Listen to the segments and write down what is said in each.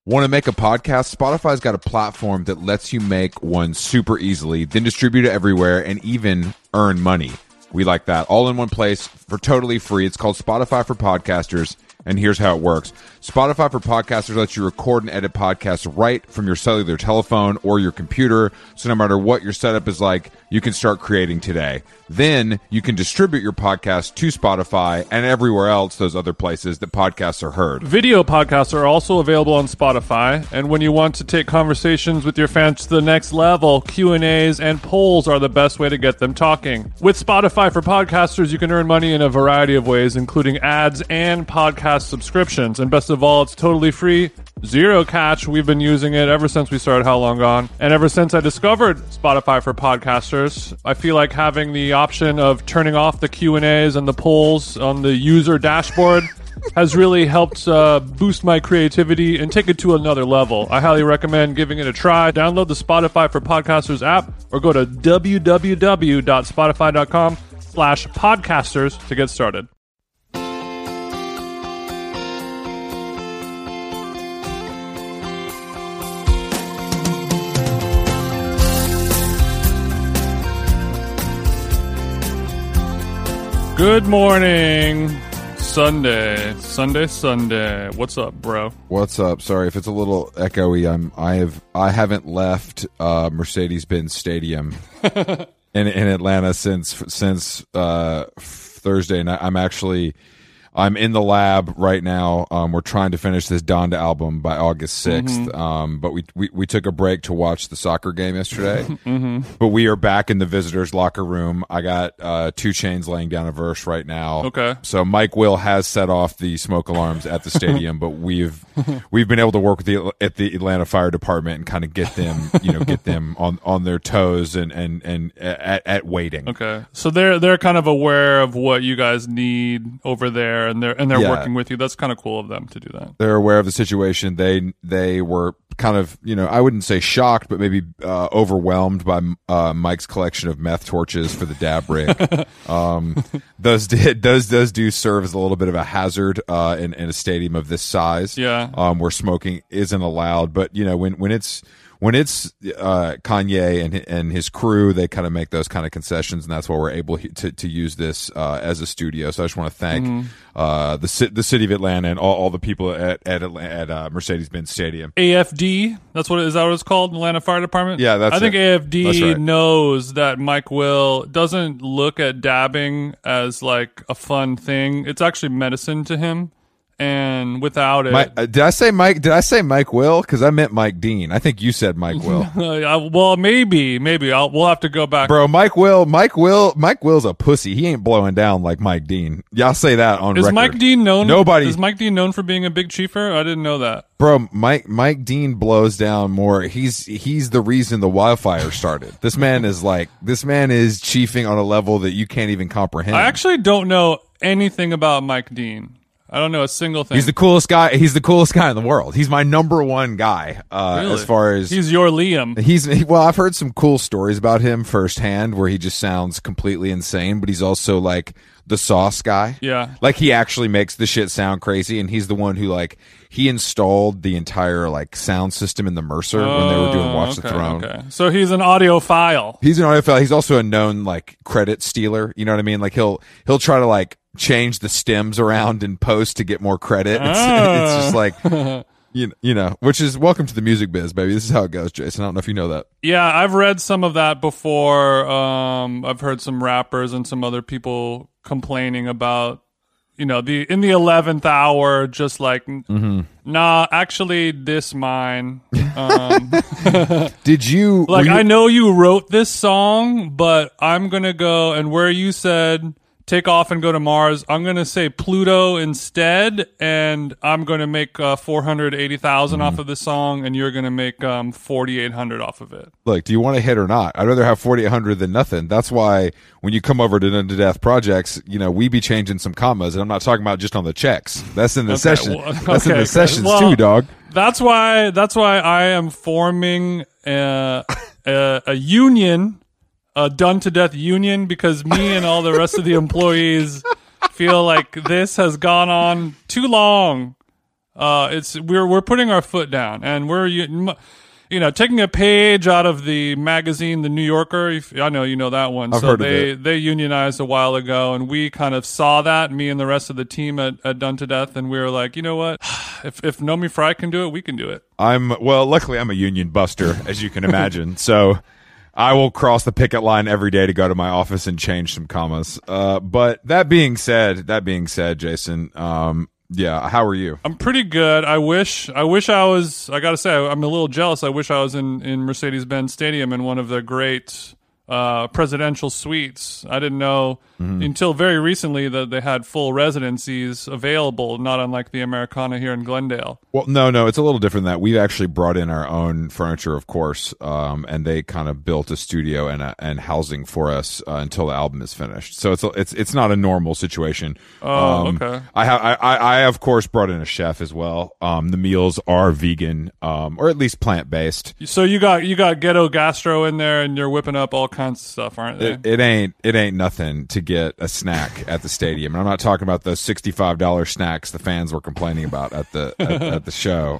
Want to make a podcast? Spotify's got a platform that lets you make one super easily, then distribute it everywhere, and even earn money. We like that. All in one place for totally free. It's called Spotify for Podcasters, and here's how it works. Spotify for Podcasters lets you record and edit podcasts right from your cellular telephone or your computer, so no matter what your setup is like, you can start creating today. Then you can distribute your podcast to Spotify and everywhere else, those other places that podcasts are heard. Video podcasts are also available on Spotify, and when you want to take conversations with your fans to the next level, Q&As and polls are the best way to get them talking. With Spotify for Podcasters, you can earn money in a variety of ways, including ads and podcast subscriptions. And best of all, it's totally free, zero catch. We've been using it ever since we started How Long Gone. And ever since I discovered Spotify for Podcasters, I feel like having the option of turning off the Q&As and the polls on the user dashboard has really helped boost my creativity and take it to another level. I highly recommend giving it a try. Download the Spotify for Podcasters app or go to www.spotify.com/podcasters to get started. Good morning. Sunday. What's up, bro? What's up? Sorry if it's a little echoey. I haven't left Mercedes-Benz Stadium in Atlanta since Thursday, and I'm in the lab right now. We're trying to finish this Donda album by August 6th. But we took a break to watch the soccer game yesterday. But we are back in the visitors' locker room. I got 2 Chainz laying down a verse right now. Okay. So Mike Will has set off the smoke alarms at the stadium, but we've been able to work with the Atlanta Fire Department and kind of get them on their toes and at waiting. Okay. So they're kind of aware of what you guys need over there. And they're working with you. That's kind of cool of them to do that. They're aware of the situation. They were kind of, I wouldn't say shocked, but maybe overwhelmed by Mike's collection of meth torches for the dab rig. Those do serve as a little bit of a hazard in a stadium of this size. Yeah. Where smoking isn't allowed. But when it's Kanye and his crew, they kind of make those kind of concessions, and that's why we're able to use this as a studio. So I just want to thank the city of Atlanta and all the people at Mercedes-Benz Stadium. AFD, is that what it's called? Atlanta Fire Department? Yeah, I think AFD right. knows that Mike Will doesn't look at dabbing as like a fun thing. It's actually medicine to him. And without it, did I say Mike? Did I say Mike Will? Because I meant Mike Dean. I think you said Mike Will. Well, maybe we'll have to go back. Bro, Mike Will's a pussy. He ain't blowing down like Mike Dean. Y'all say that on record. Is Mike Dean known? Nobody. Is Mike Dean known for being a big chiefer? I didn't know that. Bro, Mike Dean blows down more. He's the reason the wildfire started. This man is chiefing on a level that you can't even comprehend. I actually don't know anything about Mike Dean. I don't know a single thing. He's the coolest guy. He's the coolest guy in the world. He's my number one guy. Really? As far as he's your Liam. Well, I've heard some cool stories about him firsthand, where he just sounds completely insane, but he's also like the sauce guy. Yeah. Like he actually makes the shit sound crazy, and he's the one who he installed the entire sound system in the Mercer when they were doing Watch the Throne. Okay. So he's an audiophile. He's an audiophile. He's also a known credit stealer. You know what I mean? He'll try to change the stems around in post to get more credit. It's just which is welcome to the music biz, baby. This is how it goes, Jason. I don't know if you know that. Yeah, I've read some of that before. I've heard some rappers and some other people complaining about, in the 11th hour, just nah, actually this mine. Did you I know you wrote this song, but I'm gonna go and where you said take off and go to Mars, I'm going to say Pluto instead, and I'm going to make 480,000 off of this song, and you're going to make 4,800 off of it. Look, do you want to hit or not? I'd rather have 4,800 than nothing. That's why when you come over to Done to Death Projects, we be changing some commas, and I'm not talking about just on the checks. That's in the session. That's in the sessions too, dog. That's why I am forming a union. A Done to Death union, because me and all the rest of the employees feel like this has gone on too long. We're putting our foot down, and we're taking a page out of the magazine, The New Yorker. I know you know that one. I've heard of it. They unionized a while ago, and we kind of saw that, me and the rest of the team at Done to Death, and we were like, you know what? If Nomi Fry can do it, we can do it. Luckily I'm a union buster, as you can imagine. So I will cross the picket line every day to go to my office and change some commas. But that being said, Jason, yeah, how are you? I'm pretty good. I wish I was, I gotta say, I'm a little jealous. I wish I was in Mercedes-Benz Stadium in one of the great presidential suites. I didn't know until very recently that they had full residencies available, not unlike the Americana here in Glendale. Well, no, it's a little different than that. We've actually brought in our own furniture, of course, and they kind of built a studio and housing for us until the album is finished. So it's not a normal situation. Oh, okay. I of course brought in a chef as well. The meals are vegan, or at least plant based. So you got ghetto gastro in there, and you're whipping up all kinds of stuff, aren't they? It ain't nothing to get a snack at the stadium, and I'm not talking about those $65 snacks the fans were complaining about at the show.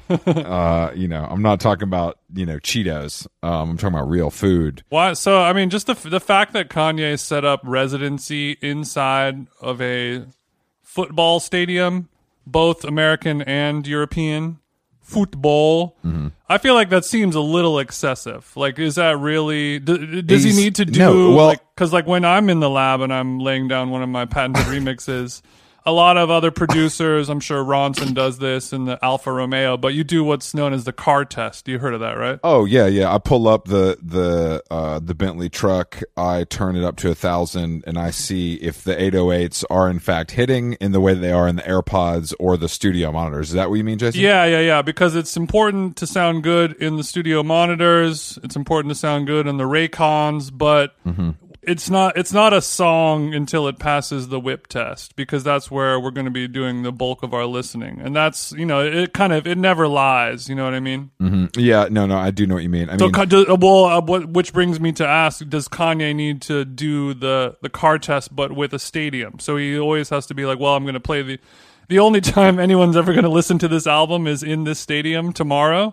I'm not talking about Cheetos. I'm talking about real food. Why? So I mean, just the fact that Kanye set up residency inside of a football stadium, both American and European football. I feel like that seems a little excessive. Like, is that really? Does he need to do? No, well, because like when I'm in the lab and I'm laying down one of my patented remixes, a lot of other producers, I'm sure Ronson does this in the Alfa Romeo, but you do what's known as the car test. You heard of that, right? Oh yeah. I pull up the Bentley truck, I turn it up to 1,000, and I see if the 808s are in fact hitting in the way that they are in the AirPods or the studio monitors. Is that what you mean, Jason? Yeah. Because it's important to sound good in the studio monitors. It's important to sound good in the Raycons, but it's not a song until it passes the whip test, because that's where we're going to be doing the bulk of our listening, and that's it never lies. You know what I mean? Yeah, no, I do know what you mean. Which brings me to ask: does Kanye need to do the car test but with a stadium? So he always has to be like, well, I'm going to play the only time anyone's ever going to listen to this album is in this stadium tomorrow.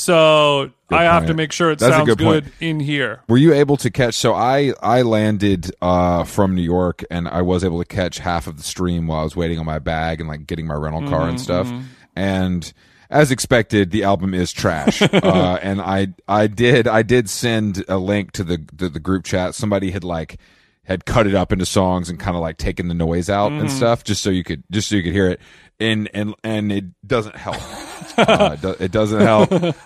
So I have to make sure it sounds good in here. Were you able to catch? So I landed from New York, and I was able to catch half of the stream while I was waiting on my bag and like getting my rental car and stuff. And as expected, the album is trash. And I did send a link to the group chat. Somebody had cut it up into songs and kind of like taken the noise out and stuff, just so you could hear it. And it doesn't help. It doesn't help.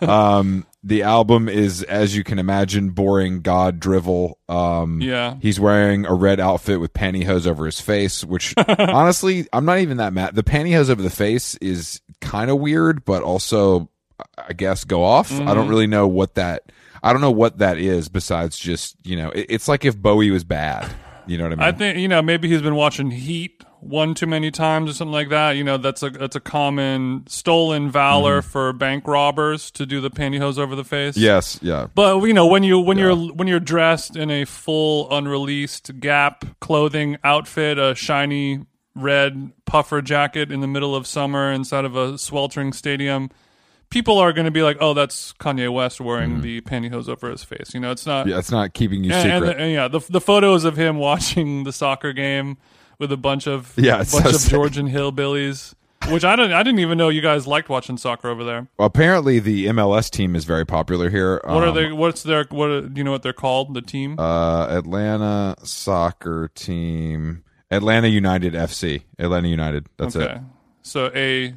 The album is, as you can imagine, boring god drivel. He's wearing a red outfit with pantyhose over his face, which honestly, I'm not even that mad. The pantyhose over the face is kind of weird, but also, I guess, go off. I don't really know what that. I don't know what that is besides just, it's like if Bowie was bad. You know what I mean? I think, maybe he's been watching Heat one too many times or something like that. That's a common stolen valor for bank robbers to do the pantyhose over the face. Yes, yeah. But when you're dressed in a full unreleased Gap clothing outfit, a shiny red puffer jacket in the middle of summer inside of a sweltering stadium, people are going to be like, "Oh, that's Kanye West wearing the pantyhose over his face." It's not. Yeah, it's not keeping you secret. And the photos of him watching the soccer game with a bunch of Georgian hillbillies, which I didn't even know you guys liked watching soccer over there. Well, apparently, the MLS team is very popular here. What are they? Do you know what they're called? The team? Atlanta soccer team, Atlanta United FC. Atlanta United. That's it. So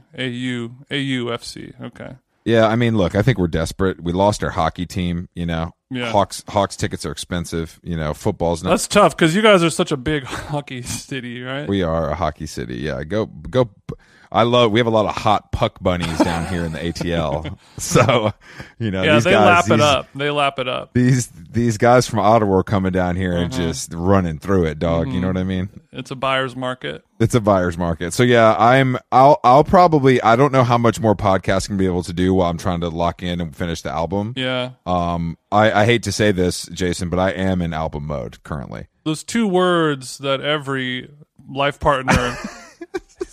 AUFC. Okay. Yeah, I mean, look, I think we're desperate. We lost our hockey team, Yeah. Hawks tickets are expensive, football's not. That's tough because you guys are such a big hockey city, right? We are a hockey city. Yeah, go. We have a lot of hot puck bunnies down here in the ATL. So, these guys, They lap it up. These guys from Ottawa are coming down here and just running through it, dog. You know what I mean? It's a buyer's market. It's a buyer's market. So yeah, I'll probably, I don't know how much more podcasting I'll be able to do while I'm trying to lock in and finish the album. Yeah. I hate to say this, Jason, but I am in album mode currently. Those two words that every life partner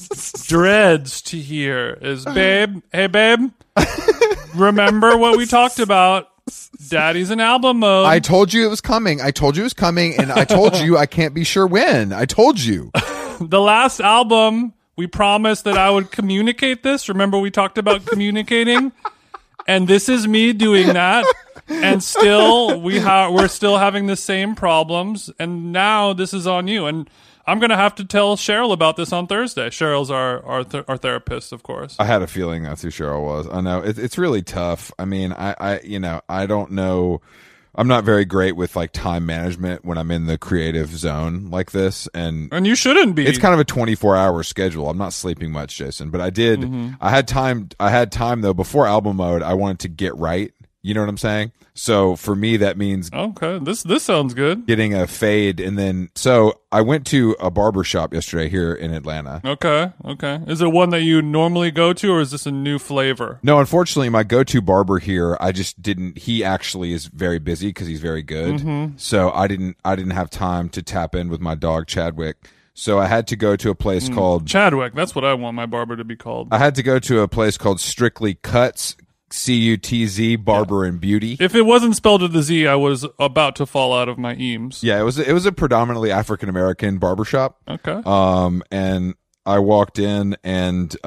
dreads to hear is, babe, hey, babe, remember what we talked about? Daddy's in album mode. I told you it was coming. And I told you I can't be sure when. I told you. The last album, we promised that I would communicate this. Remember we talked about communicating? And this is me doing that. And still, we're still having the same problems. And now this is on you. And I'm going to have to tell Cheryl about this on Thursday. Cheryl's our therapist, of course. I had a feeling that's who Cheryl was. I know it's really tough. I mean, I don't know. I'm not very great with like time management when I'm in the creative zone like this, and you shouldn't be. It's kind of a 24-hour schedule. I'm not sleeping much, Jason, but I did. Mm-hmm. I had time though before album mode. I wanted to get right. You know what I'm saying? So for me, that means okay. This sounds good. Getting a fade, and then so I went to a barber shop yesterday here in Atlanta. Okay. Is it one that you normally go to, or is this a new flavor? No, unfortunately, my go-to barber here, I just didn't. He actually is very busy because he's very good. Mm-hmm. So I didn't have time to tap in with my dog Chadwick. So I had to go to a place called Chadwick. That's what I want my barber to be called. I had to go to a place called Strictly Cuts. CUTZ Barber and Beauty. If it wasn't spelled with a Z, I was about to fall out of my eames. Yeah, it was a predominantly African American barbershop. Okay. And I walked in, and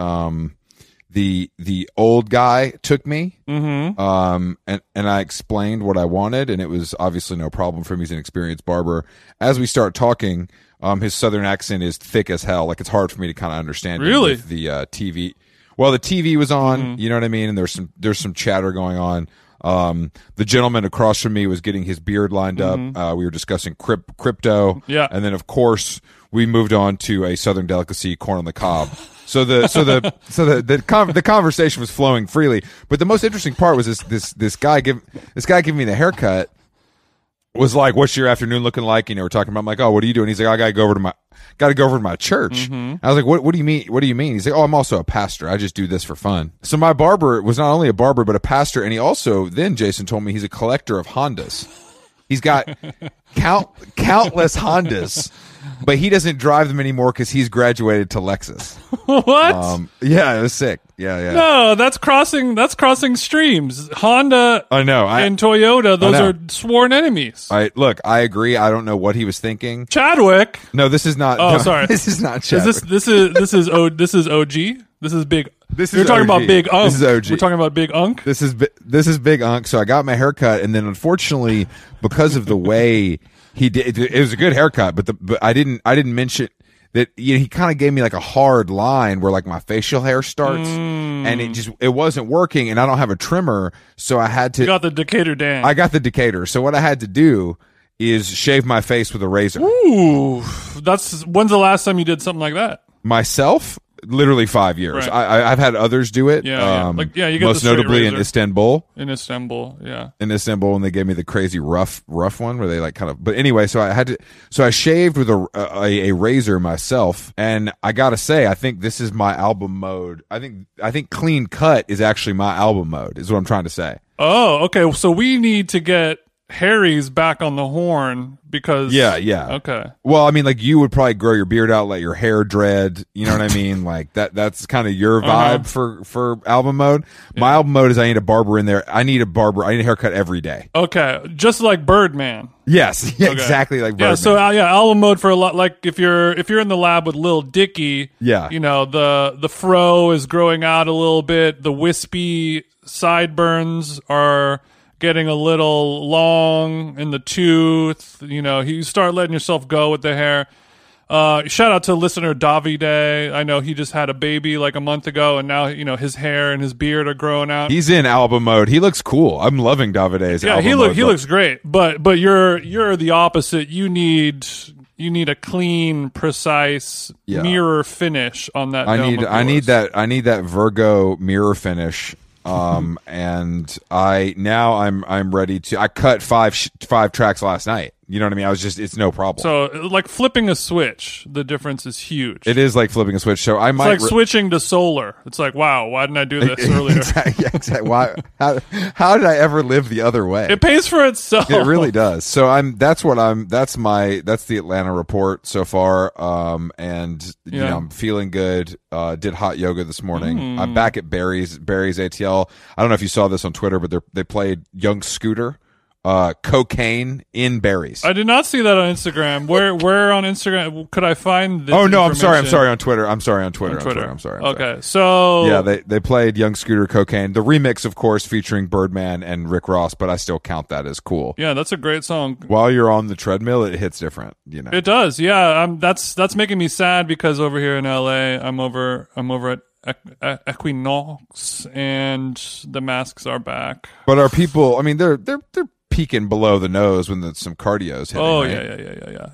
the old guy took me. Mm-hmm. And I explained what I wanted, and it was obviously no problem for him. He's an experienced barber. As we start talking, his southern accent is thick as hell. Like, it's hard for me to kind of understand. Really? With the TV. Well, the TV was on, Mm-hmm. you know what I mean? And there's some chatter going on. The gentleman across from me was getting his beard lined up. We were discussing crypto. Yeah. And then, of course, we moved on to a southern delicacy, corn on the cob. So the conversation was flowing freely. But the most interesting part was this guy giving me the haircut was like, "What's your afternoon looking like?" You know, we're talking about. I'm like, "Oh, what are you doing?" He's like, "I gotta go over to my church." Mm-hmm. I was like, "What do you mean? What do you mean?" He's like, "Oh, I'm also a pastor. I just do this for fun." So my barber was not only a barber but a pastor, and he also then Jason told me he's a collector of Hondas. He's got countless Hondas, but he doesn't drive them anymore because he's graduated to Lexus. What? Yeah, it was sick. Yeah. No, that's crossing streams. Honda I know. and Toyota, those are sworn enemies. I agree. I don't know what he was thinking. Chadwick. No, this is not. Oh, no, sorry. This is not Chadwick. This is OG. This is big. You're talking OG. about Big Unk. This is OG. We're talking about Big Unk. This is Big Unk. So I got my haircut, and then unfortunately, because of the way he did, it was a good haircut. But I didn't mention that, you know, he kind of gave me like a hard line where like my facial hair starts, and it wasn't working, and I don't have a trimmer, so I had to. You got the Decatur Dan. I got the Decatur. So what I had to do is shave my face with a razor. Ooh, when's the last time you did something like that? Myself. Literally 5 years. Right. I've had others do it. Yeah. You get most the notably in razor. Istanbul. In Istanbul, yeah. In Istanbul, and they gave me the crazy rough one where they like kind of. But anyway, so I shaved with a razor myself, and I gotta say, I think this is my album mode. I think clean cut is actually my album mode. Is what I'm trying to say. Oh, okay. So we need to get Harry's back on the horn because yeah. Okay. Well, I mean, like, you would probably grow your beard out, let your hair dread. You know what I mean? Like that's kind of your vibe for album mode. Yeah. My album mode is I need a barber in there. I need a haircut every day. Okay, just like Birdman. Yes, yeah, okay. Exactly like Birdman. Yeah, so album mode for a lot. Like if you're in the lab with Lil Dicky, yeah, you know the fro is growing out a little bit. The wispy sideburns are getting a little long in the tooth. You know, you start letting yourself go with the hair. Shout out to listener Davide. I know he just had a baby like a month ago, and now, you know, his hair and his beard are growing out. He's in album mode. He looks cool. I'm loving Davide's album mode. He looks great. But you're the opposite. You need a clean, precise mirror finish on that. I need that Virgo mirror finish. And I'm ready to. I cut five tracks last night. You know what I mean? It's no problem. So, like flipping a switch, the difference is huge. It is like flipping a switch. So I might It's like switching to solar. It's like, wow, why didn't I do this earlier? Exactly. Why? How did I ever live the other way? It pays for itself. It really does. So that's the Atlanta report so far. And you know, I'm feeling good. Did hot yoga this morning. I'm back at Barry's ATL. I don't know if you saw this on Twitter, but they played Young Scooter. Cocaine in Barry's. I did not see that on Instagram. Where on Instagram could I find this? Oh no, I'm sorry on Twitter. I'm sorry. Okay, so yeah, they played Young Scooter Cocaine, the remix, of course, featuring Birdman and Rick Ross, but I still count that as cool. Yeah, that's a great song. While you're on the treadmill, it hits different, you know. It does. Yeah, that's making me sad because over here in LA, I'm over at Equinox and the masks are back. But are people? I mean, they're peeking below the nose when some cardio's hitting. Oh, right? yeah.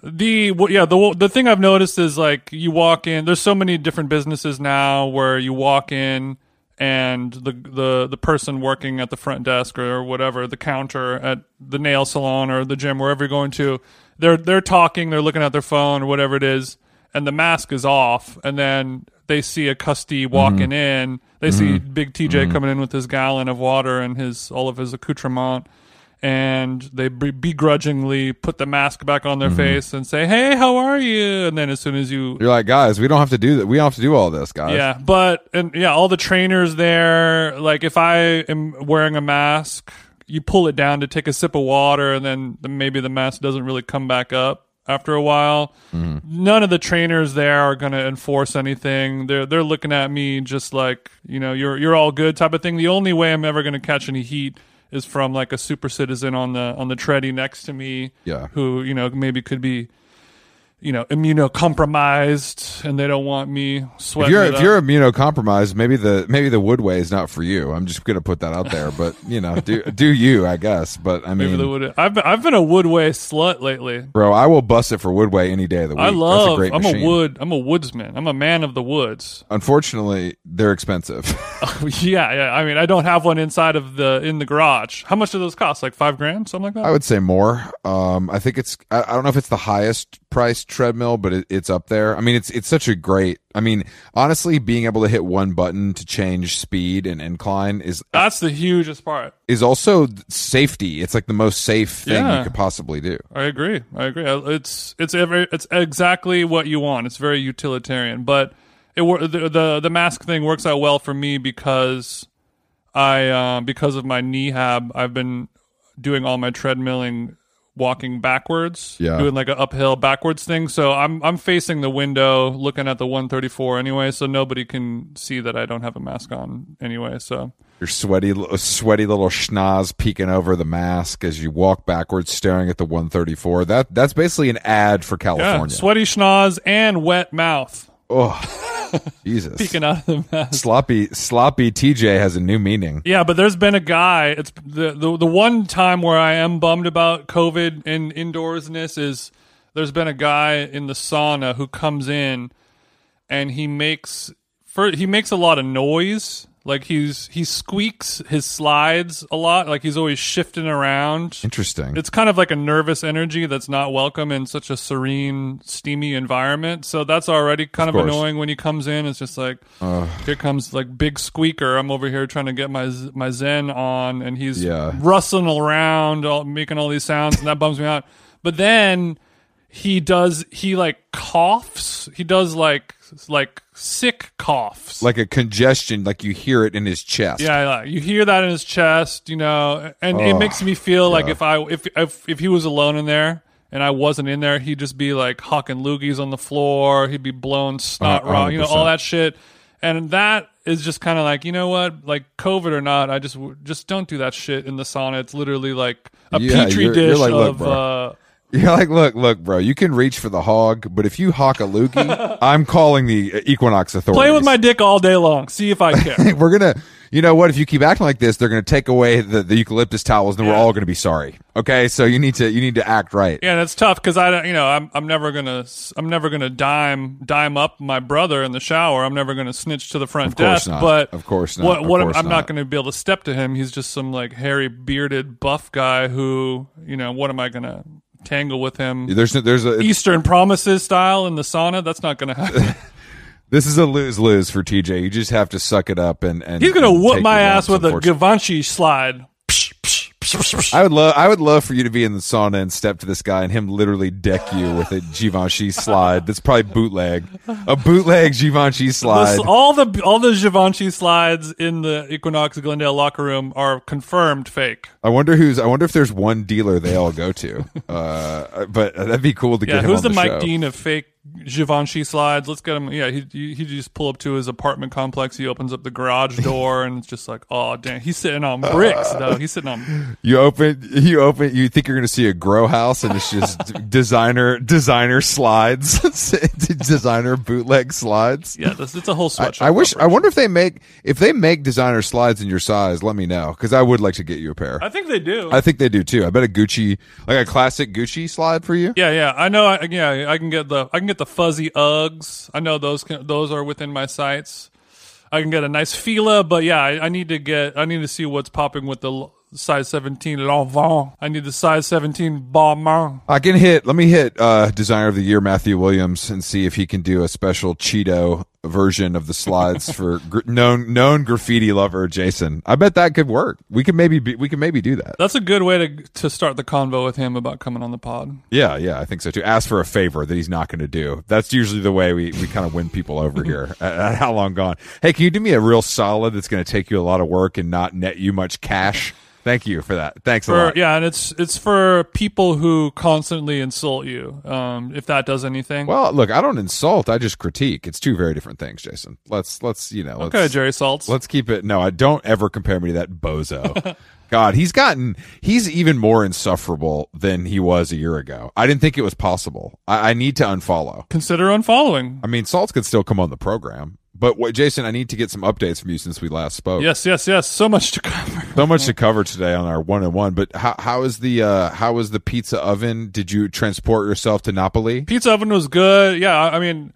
The thing I've noticed is like you walk in. There's so many different businesses now where you walk in and the person working at the front desk or whatever, the counter at the nail salon or the gym, wherever you're going to, they're talking, they're looking at their phone or whatever it is, and the mask is off, and then they see a custody walking in. They see Big TJ coming in with his gallon of water and all of his accoutrement. And they begrudgingly put the mask back on their face and say, "Hey, how are you?" And then as soon as you're like, "Guys, we don't have to do that. We don't have to do all this, guys." Yeah, all the trainers there. Like, if I am wearing a mask, you pull it down to take a sip of water, and then maybe the mask doesn't really come back up after a while. None of the trainers there are going to enforce anything. They're looking at me just like, you know, you're all good type of thing. The only way I'm ever going to catch any heat is from like a super citizen on the treadie next to me, who, you know, maybe could be, you know, immunocompromised, and they don't want me sweating. If you're immunocompromised, maybe the Woodway is not for you. I'm just gonna put that out there, but you know, do you, I guess. But I mean, I've been a Woodway slut lately, bro. I will bust it for Woodway any day of the week. I'm a woodsman. I'm a man of the woods. Unfortunately, they're expensive. Yeah. I mean, I don't have one in the garage. How much do those cost? Like $5,000, something like that? I would say more. I think I don't know if it's the highest priced treadmill, but it's up there. I mean, it's such a great. I mean, honestly, being able to hit one button to change speed and incline that's the hugest part. Is also safety. It's like the most safe thing you could possibly do. I agree. It's exactly what you want. It's very utilitarian, but the mask thing works out well for me because because of my knee-hab, I've been doing all my treadmilling walking backwards, doing like an uphill backwards thing. So I'm facing the window, looking at the 134 anyway, so nobody can see that I don't have a mask on anyway. So your sweaty little schnoz peeking over the mask as you walk backwards, staring at the 134. That's basically an ad for California. Yeah, sweaty schnoz and wet mouth. Oh, Jesus. Peeking out of the mask. Sloppy TJ has a new meaning. Yeah, but there's been a guy, it's the one time where I am bummed about COVID and indoorsness is there's been a guy in the sauna who comes in and he makes a lot of noise. Like he squeaks his slides a lot. Like he's always shifting around. Interesting. It's kind of like a nervous energy that's not welcome in such a serene, steamy environment. So that's already kind of annoying when he comes in. It's just like, here comes like big squeaker. I'm over here trying to get my Zen on, and he's rustling around, making all these sounds, and that bums me out. But then he like coughs. He does like sick coughs, like a congestion, like you hear it in his chest. Yeah, you hear that in his chest, you know, and it makes me feel like if he was alone in there and I wasn't in there, he'd just be like hawking loogies on the floor. He'd be blowing snot raw, you know, all that shit. And that is just kind of like, you know what, like COVID or not, I just don't do that shit in the sauna. It's literally like a petri dish of. You're like, look, bro, you can reach for the hog, but if you hawk a loogie, I'm calling the Equinox authorities. Play with my dick all day long. See if I care. We're going to, you know what, if you keep acting like this, they're going to take away the eucalyptus towels, and we're all going to be sorry. Okay? So you need to act right. Yeah, and it's tough because I'm never going to dime up my brother in the shower. I'm never going to snitch to the front desk. But of course not. I'm not going to be able to step to him. He's just some like hairy bearded buff guy who, you know, what am I going to tangle with him. There's a Eastern Promises style in the sauna. That's not going to happen. This is a lose-lose for TJ. You just have to suck it up and he's going to whoop take my your ass lumps, with a Givenchy slide. I would love for you to be in the sauna and step to this guy and him literally deck you with a Givenchy slide. That's probably a bootleg Givenchy slide. All the Givenchy slides in the Equinox Glendale locker room are confirmed fake. I wonder if there's one dealer they all go to. But that'd be cool to get him who's on the the Mike show. Dean of fake Givenchy slides? Let's get him. Yeah, he just pull up to his apartment complex. He opens up the garage door and it's just like, oh damn, he's sitting on bricks though. He's sitting on. You open. You think you're going to see a grow house and it's just designer slides, designer bootleg slides. Yeah, it's a whole sweatshop. I wonder if they make designer slides in your size. Let me know because I would like to get you a pair. I think they do. I think they do too. I bet a Gucci, like a classic Gucci slide for you. Yeah. I know. I can get the fuzzy Uggs. I know those are within my sights. I can get a nice Fila, but yeah, I need to see what's popping with the size 17 L'Enfant. I need the size 17 Balmain. Let me hit designer of the year Matthew Williams and see if he can do a special Cheeto version of the slides for known graffiti lover Jason. I bet that could work. We could maybe do that. That's a good way to start the convo with him about coming on the pod. Yeah, I think so too. Ask for a favor that he's not going to do. That's usually the way we kind of win people over here at How Long Gone. Hey, can you do me a real solid that's going to take you a lot of work and not net you much cash? Thank you for that. Thanks a lot. Yeah, and it's for people who constantly insult you. If that does anything. Well, look, I don't insult. I just critique. It's two very different things, Jason. Let's Okay, Jerry Saltz. Let's keep it. No, I don't ever compare me to that bozo. God, he's even more insufferable than he was a year ago. I didn't think it was possible. I need to unfollow. Consider unfollowing. I mean, Saltz could still come on the program. But Jason, I need to get some updates from you since we last spoke. Yes. So much to cover. So much to cover today on our 1-on-1. But how is the pizza oven? Did you transport yourself to Napoli? Pizza oven was good. Yeah, I mean,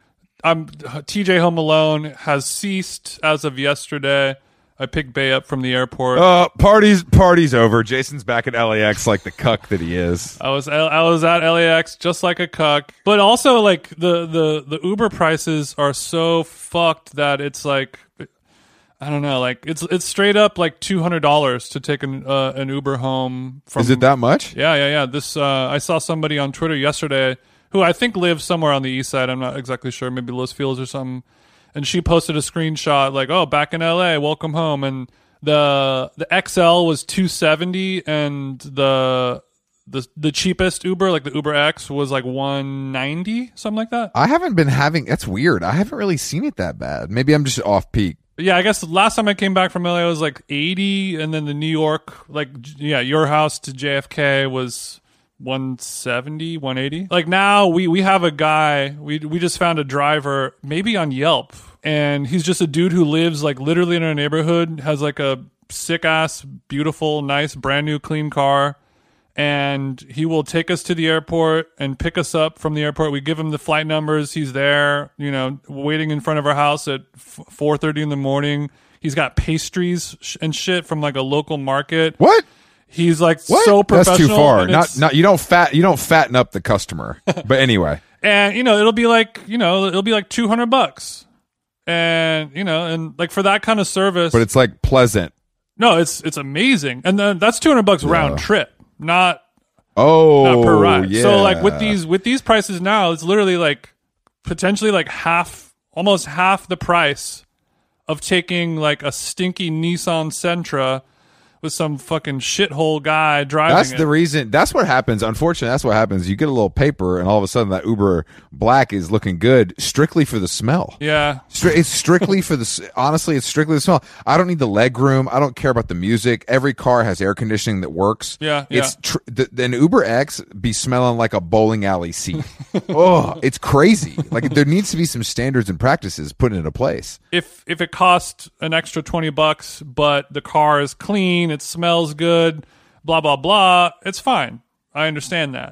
TJ Home Alone has ceased as of yesterday. I picked Bay up from the airport. Party's over. Jason's back at LAX like the cuck that he is. I was at LAX just like a cuck. But also like the Uber prices are so fucked that it's like, I don't know, like it's straight up like $200 to take an Uber home from. Is it that much? Yeah. This I saw somebody on Twitter yesterday who I think lives somewhere on the east side. I'm not exactly sure, maybe Los Feliz or something. And she posted a screenshot like, "Oh, back in LA, welcome home." And the XL was $270, and the cheapest Uber, like the Uber X, was like $190, something like that. I haven't been having. That's weird. I haven't really seen it that bad. Maybe I'm just off peak. Yeah, I guess the last time I came back from LA it was like 80, and then the New York, your house to JFK was 170, 180. Like now we have a guy, we just found a driver, maybe on Yelp, and he's just a dude who lives like literally in our neighborhood, has like a sick ass, beautiful, nice, brand new, clean car, and he will take us to the airport and pick us up from the airport. We give him the flight numbers. He's there, waiting in front of our house at 4:30 in the morning. He's got pastries and shit from like a local market. What? He's like so professional. That's too far. Not you don't fatten up the customer. But anyway. And it'll be like $200. And and like for that kind of service. But it's like pleasant. No, it's amazing. And then that's $200 round trip, not per ride. Yeah. So like with these prices now, it's literally like potentially like almost half the price of taking like a stinky Nissan Sentra with some fucking shithole guy driving That's the reason. That's what happens. Unfortunately, that's what happens. You get a little paper, and all of a sudden, that Uber Black is looking good, strictly for the smell. Yeah, it's strictly for the. Honestly, it's strictly the smell. I don't need the leg room. I don't care about the music. Every car has air conditioning that works. Yeah. It's an Uber X be smelling like a bowling alley seat. Oh, it's crazy. Like there needs to be some standards and practices put into place. If it costs an extra $20, but the car is clean, it smells good, blah blah blah, it's fine. I understand that.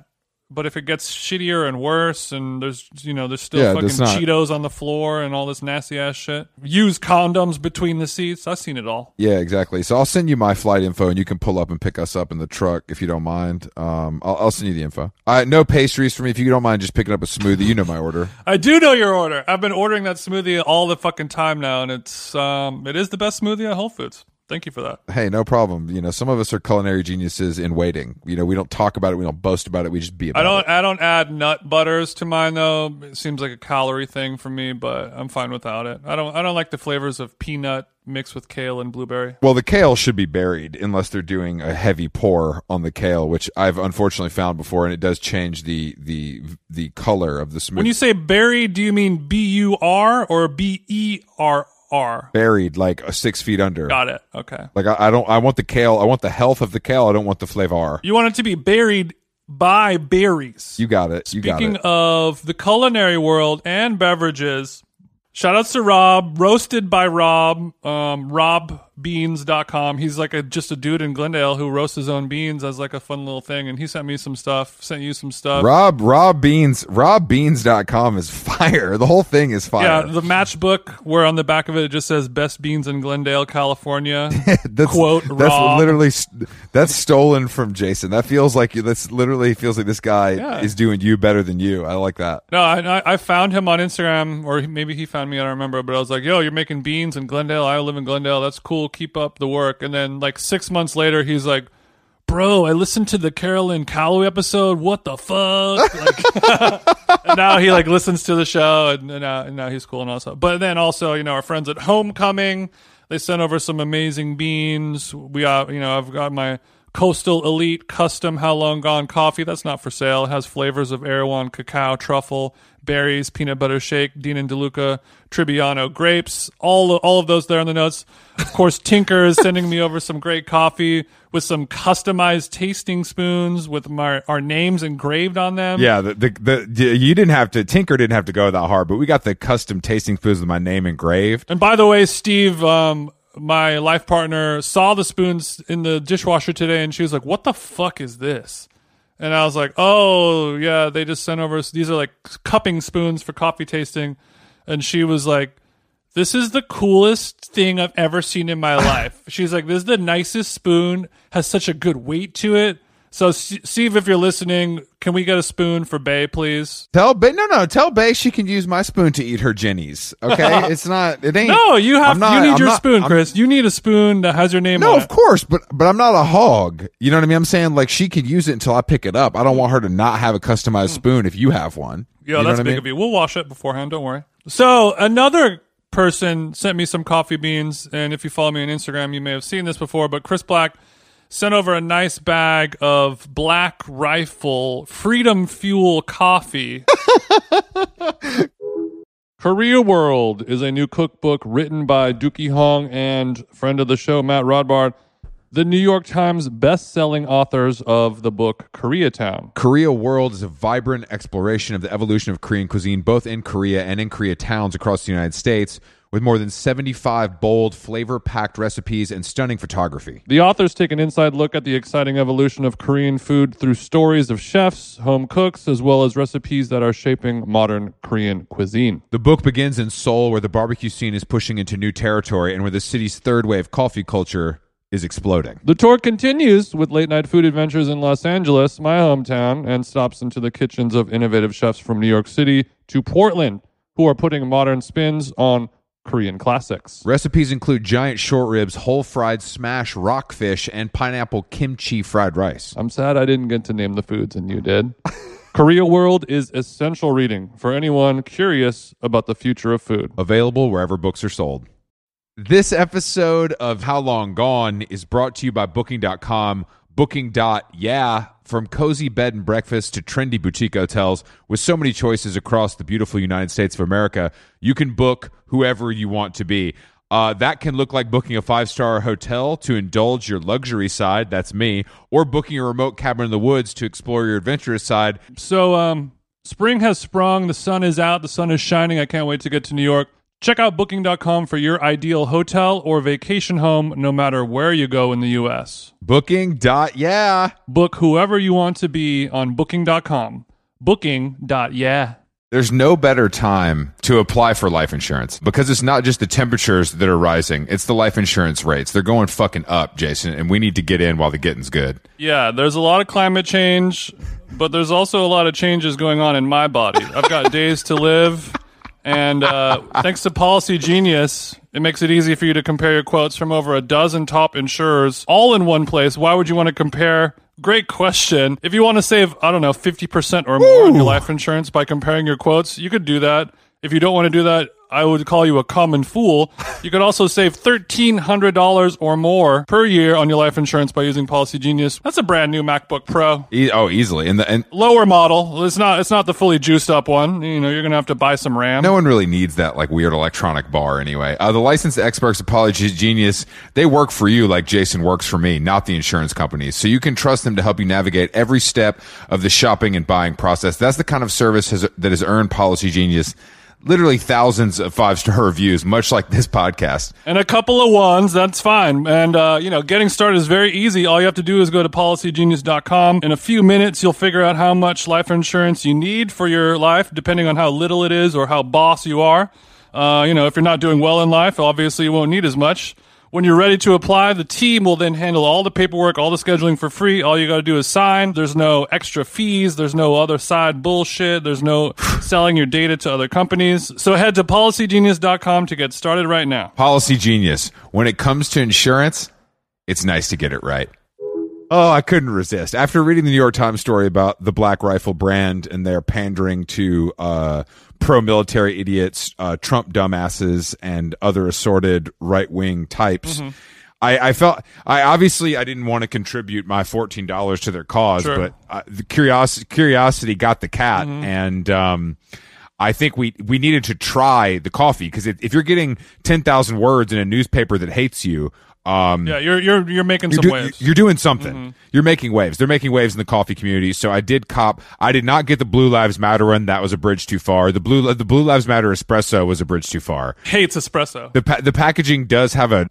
But if it gets shittier and worse, and there's still Yeah, fucking that's not- Cheetos on the floor and all this nasty ass shit. Use condoms between the seats. I've seen it all. Yeah, exactly. So I'll send you my flight info, and you can pull up and pick us up in the truck if you don't mind. I'll send you the info. No pastries for me if you don't mind just picking up a smoothie. You know my order. I do know your order. I've been ordering that smoothie all the fucking time now, and it is the best smoothie at Whole Foods. Thank you for that. Hey, no problem. Some of us are culinary geniuses in waiting. We don't talk about it. We don't boast about it. We just be about it. I don't add nut butters to mine though. It seems like a calorie thing for me, but I'm fine without it. I don't like the flavors of peanut mixed with kale and blueberry. Well, the kale should be buried unless they're doing a heavy pour on the kale, which I've unfortunately found before, and it does change the color of the smoothie. When you say buried, do you mean BUR or BERR? Buried, like 6 feet under. Got it. Okay. Like I want the kale. I want the health of the kale. I don't want the flavor. You want it to be buried by berries. You got it. Speaking of the culinary world and beverages, shout outs to Rob, roasted by Rob, robbeans.com. He's like just a dude in Glendale who roasts his own beans as like a fun little thing. And he sent me some stuff, sent you some stuff. robbeans.com is fire. The whole thing is fire. Yeah, the matchbook where on the back of it just says best beans in Glendale, California. Quote, Rob. That's literally, that's stolen from Jason. That feels like this guy is doing you better than you. I like that. No, I found him on Instagram, or maybe he found me, I don't remember, but I was like, yo, you're making beans in Glendale. I live in Glendale. That's cool. Keep up the work. And then like 6 months later, he's like, bro, I listened to the Carolyn Calloway episode. What the fuck? And now he like listens to the show, and now he's cool and all that. But then also, our friends at Homecoming, they sent over some amazing beans. I've got my Coastal Elite Custom How Long Gone coffee. That's not for sale. It has flavors of Erewhon cacao, truffle, berries, peanut butter shake, Dean and DeLuca, Trebbiano grapes. All of those there in the notes. Of course, Tinker is sending me over some great coffee with some customized tasting spoons with our names engraved on them. Yeah, Tinker didn't have to go that hard, but we got the custom tasting spoons with my name engraved. And by the way, Steve, my life partner, saw the spoons in the dishwasher today, and she was like, what the fuck is this? And I was like, oh, yeah, they just sent over, these are like cupping spoons for coffee tasting. And she was like, this is the coolest thing I've ever seen in my life. She's like, this is the nicest spoon, has such a good weight to it. So, Steve, if you're listening, can we get a spoon for Bay, please? Tell Bay she can use my spoon to eat her Jennies. Okay, it ain't. No, you need your spoon, Chris. You need a spoon that has your name on it. No, of course, but I'm not a hog. You know what I mean? I'm saying like she could use it until I pick it up. I don't want her to not have a customized spoon if you have one. Yeah, that's big of you. We'll wash it beforehand. Don't worry. So another person sent me some coffee beans, and if you follow me on Instagram, you may have seen this before. But Chris Black sent over a nice bag of Black Rifle Freedom Fuel coffee. Korea World is a new cookbook written by Dookie Hong and friend of the show, Matt Rodbard, the New York Times best-selling authors of the book Koreatown. Korea World is a vibrant exploration of the evolution of Korean cuisine, both in Korea and in Korea towns across the United States, with more than 75 bold, flavor-packed recipes and stunning photography. The authors take an inside look at the exciting evolution of Korean food through stories of chefs, home cooks, as well as recipes that are shaping modern Korean cuisine. The book begins in Seoul, where the barbecue scene is pushing into new territory and where the city's third wave coffee culture is exploding. The tour continues with late-night food adventures in Los Angeles, my hometown, and stops into the kitchens of innovative chefs from New York City to Portland, who are putting modern spins on Korean classics. Recipes include giant short ribs, whole fried smash rockfish, and pineapple kimchi fried rice. I'm sad I didn't get to name the foods and you did. Korea World is essential reading for anyone curious about the future of food. Available wherever books are sold. This episode of How Long Gone is brought to you by Booking.com. Booking.yeah, from cozy bed and breakfast to trendy boutique hotels, with so many choices across the beautiful United States of America, you can book whoever you want to be. That can look like booking a 5-star hotel to indulge your luxury side, that's me, or booking a remote cabin in the woods to explore your adventurous side. So, spring has sprung, the sun is out, the sun is shining, I can't wait to get to New York. Check out Booking.com for your ideal hotel or vacation home, no matter where you go in the U.S. Booking.yeah. Book whoever you want to be on Booking.com. Booking.yeah. There's no better time to apply for life insurance because it's not just the temperatures that are rising. It's the life insurance rates. They're going fucking up, Jason, and we need to get in while the getting's good. Yeah, there's a lot of climate change, but there's also a lot of changes going on in my body. I've got days to live, and thanks to Policy Genius, it makes it easy for you to compare your quotes from over a dozen top insurers all in one place. Why would you want to compare? Great question. If you want to save, 50% or more on your life insurance by comparing your quotes, you could do that. If you don't want to do that, I would call you a common fool. You could also save $1,300 or more per year on your life insurance by using Policy Genius. That's a brand new MacBook Pro. Easily. And lower model. It's not the fully juiced up one. You know, you're going to have to buy some RAM. no one really needs that like weird electronic bar anyway. The licensed experts at Policy Genius, they work for you like Jason works for me, not the insurance companies. So you can trust them to help you navigate every step of the shopping and buying process. That's the kind of service that has earned Policy Genius literally thousands of 5-star reviews, much like this podcast. And a couple of ones, that's fine. And, getting started is very easy. All you have to do is go to policygenius.com. In a few minutes, you'll figure out how much life insurance you need for your life, depending on how little it is or how boss you are. If you're not doing well in life, obviously you won't need as much. When you're ready to apply, the team will then handle all the paperwork, all the scheduling for free. All you got to do is sign. There's no extra fees. There's no other side bullshit. There's no selling your data to other companies. So head to policygenius.com to get started right now. Policy Genius. When it comes to insurance, it's nice to get it right. Oh, I couldn't resist. After reading the New York Times story about the Black Rifle brand and their pandering to pro-military idiots, Trump dumbasses, and other assorted right-wing types, I didn't want to contribute my $14 to their cause, Sure. but the curiosity got the cat, and I think we needed to try the coffee, because if you're getting 10,000 words in a newspaper that hates you, you're making some waves. You're doing something. You're making waves. They're making waves in the coffee community. So I did cop. I did not get the Blue Lives Matter one. That was a bridge too far. The Blue Lives Matter espresso was a bridge too far. Hates espresso. The packaging does have an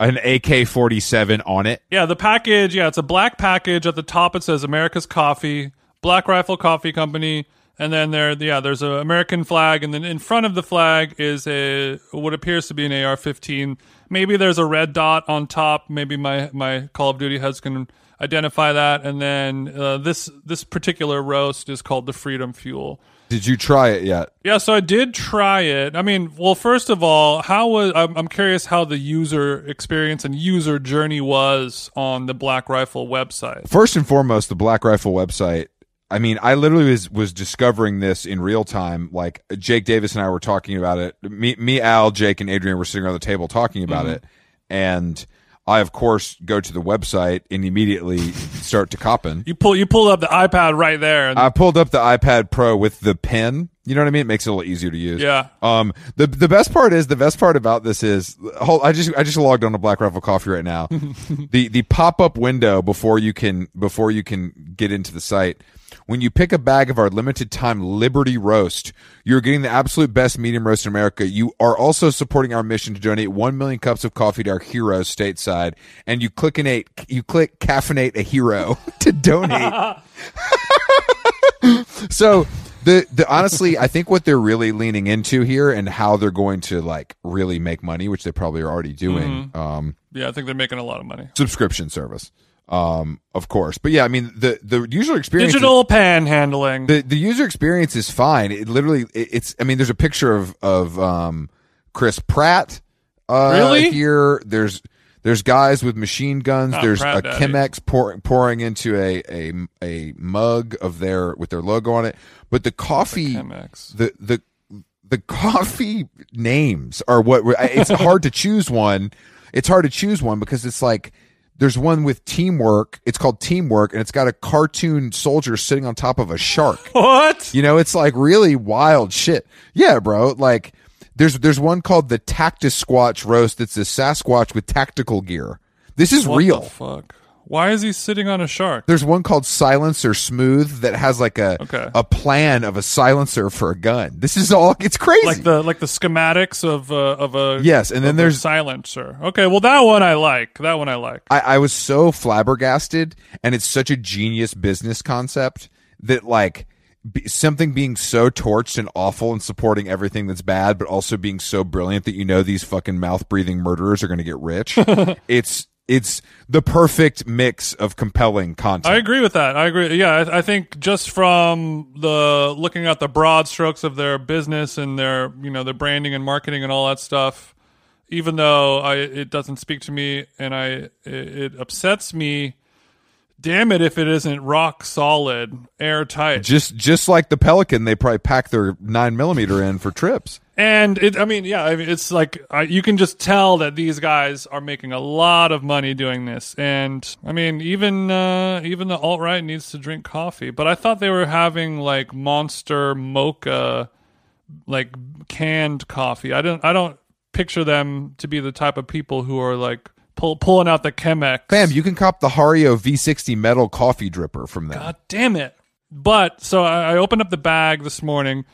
AK-47 on it. Yeah, the package. Yeah, it's a black package. At the top, it says America's Coffee, Black Rifle Coffee Company. And then there's an American flag, and then in front of the flag is what appears to be an AR-15. Maybe there's a red dot on top. Maybe my Call of Duty heads can identify that. And then this particular roast is called the Freedom Fuel. Did you try it yet? Yeah, so I did try it. I mean, well, first of all, I'm curious how the user experience and user journey was on the Black Rifle website. First and foremost, the Black Rifle website. I mean, I literally was discovering this in real time. Like Jake Davis and I were talking about it. Me, Al, Jake, and Adrian were sitting around the table talking about it. And I, of course, go to the website and immediately start to copping. You pulled up the iPad right there. I pulled up the iPad Pro with the pen. You know what I mean? It makes it a little easier to use. Yeah. The best part about this is, I just logged on to Black Rifle Coffee right now. the pop-up window before you can get into the site. When you pick a bag of our limited time Liberty Roast, you're getting the absolute best medium roast in America. You are also supporting our mission to donate 1 million cups of coffee to our heroes stateside. And you click Caffeinate a Hero to donate. So the honestly, I think what they're really leaning into here and how they're going to like really make money, which they probably are already doing. Yeah, I think they're making a lot of money. Subscription service. Of course, but yeah, I mean the user experience, digital panhandling. The user experience is fine. It literally, I mean, there's a picture of Chris Pratt. Really? Here, there's guys with machine guns. There's Pratt a Daddy. Chemex pouring into a mug with their logo on it. But the coffee, the coffee names are what it's hard to choose one. It's hard to choose one because it's like. There's one with Teamwork. It's called Teamwork, and it's got a cartoon soldier sitting on top of a shark. What? You know, it's like really wild shit. Yeah, bro. Like, there's one called the Tactisquatch Roast. It's a Sasquatch with tactical gear. This is What real. the fuck? Why is he sitting on a shark? There's one called Silencer Smooth that has like a plan of a silencer for a gun. This is all, it's crazy. Like the schematics of a yes, and then there's silencer. Okay, well that one I like. I was so flabbergasted, and it's such a genius business concept that like something being so torched and awful and supporting everything that's bad, but also being so brilliant that you know these fucking mouth breathing murderers are going to get rich. It's the perfect mix of compelling content. I agree with that. I agree. Yeah, I think just from the looking at the broad strokes of their business and their their branding and marketing and all that stuff, even though it doesn't speak to me and it upsets me. Damn it if it isn't rock solid, airtight. Just like the Pelican, they probably pack their 9mm in for trips. And it's like you can just tell that these guys are making a lot of money doing this. And I mean, even the alt-right needs to drink coffee. But I thought they were having like Monster Mocha, like canned coffee. I don't picture them to be the type of people who are like pulling out the Chemex. Fam, you can cop the Hario V60 metal coffee dripper from them. God damn it. But so I opened up the bag this morning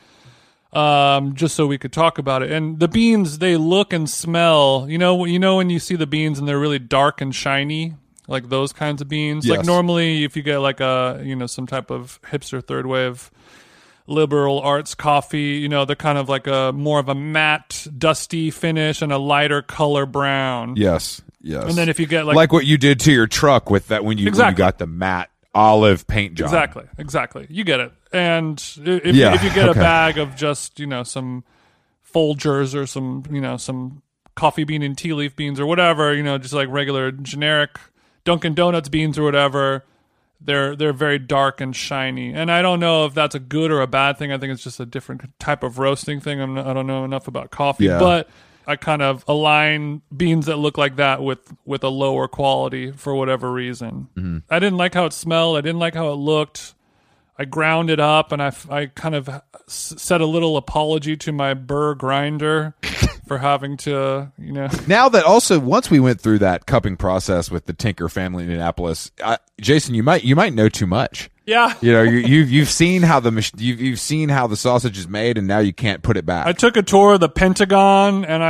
just so we could talk about it. And the beans, they look and smell. You know when you see the beans and they're really dark and shiny, like those kinds of beans. Yes. Like normally if you get like a some type of hipster third wave liberal arts coffee, they're kind of like a more of a matte, dusty finish and a lighter color brown. Yes. And then if you get like what you did to your truck with that when you got the matte olive paint job. Exactly. You get it. And if you get a bag of just, some Folgers or some coffee bean and tea leaf beans or whatever, just like regular generic Dunkin' Donuts beans or whatever, they're very dark and shiny. And I don't know if that's a good or a bad thing. I think it's just a different type of roasting thing. I don't know enough about coffee, but I kind of align beans that look like that with a lower quality for whatever reason. Mm-hmm. I didn't like how it smelled. I didn't like how it looked. I ground it up, and I kind of said a little apology to my burr grinder for having to, Now that also, once we went through that cupping process with the Tinker family in Indianapolis, Jason, you might know too much. Yeah, you've seen how you've seen how the sausage is made, and now you can't put it back. I took a tour of the Pentagon, and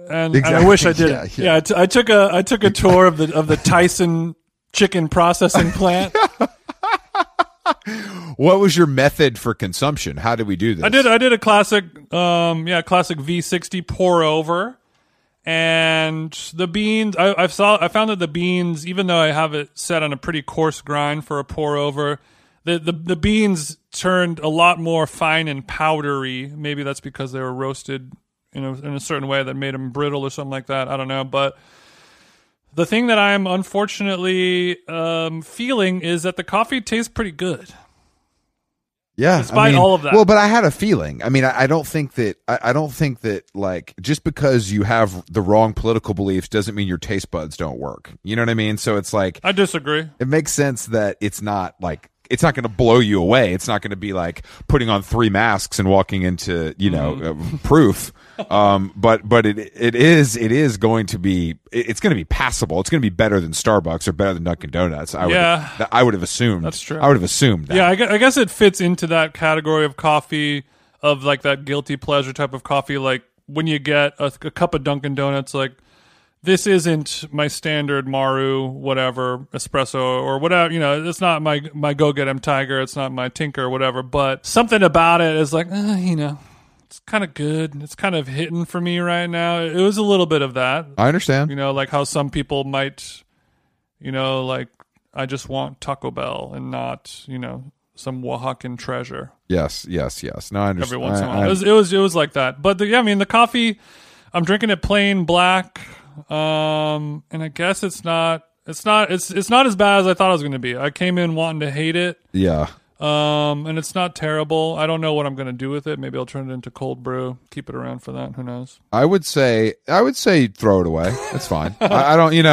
I wish I did. I took a tour of the Tyson chicken processing plant. What was your method for consumption? How did we do this? I did a classic classic V60 pour over. And the beans, I found that the beans, even though I have it set on a pretty coarse grind for a pour over, the beans turned a lot more fine and powdery. Maybe that's because they were roasted in a certain way that made them brittle or something like that. I don't know. But the thing that I'm unfortunately feeling is that the coffee tastes pretty good. Yeah, despite all of that. Well, but I had a feeling. I mean, I don't think that like just because you have the wrong political beliefs doesn't mean your taste buds don't work. You know what I mean? So it's like I disagree. It makes sense that it's not going to blow you away. It's not going to be like putting on 3 masks and walking into proof. But it is going to be passable. It's going to be better than Starbucks or better than Dunkin' Donuts. I would have assumed. That's true. I would have assumed that. Yeah, I guess it fits into that category of coffee, of like that guilty pleasure type of coffee. Like when you get a cup of Dunkin' Donuts, like this isn't my standard Maru whatever espresso or whatever. It's not my Go Get 'Em Tiger. It's not my Tinker or whatever. But something about it is like it's kind of good. It's kind of hitting for me right now. It was a little bit of that. I understand. Like how some people might, like I just want Taco Bell and not, some Oaxacan treasure. Yes. No, I understand. Every once in a while, it was like that. But the coffee, I'm drinking it plain black, and I guess it's not as bad as I thought it was going to be. I came in wanting to hate it. Yeah. And it's not terrible. I don't know what I'm going to do with it. Maybe I'll turn it into cold brew, keep it around for that. Who knows? I would say throw it away. That's fine. I don't,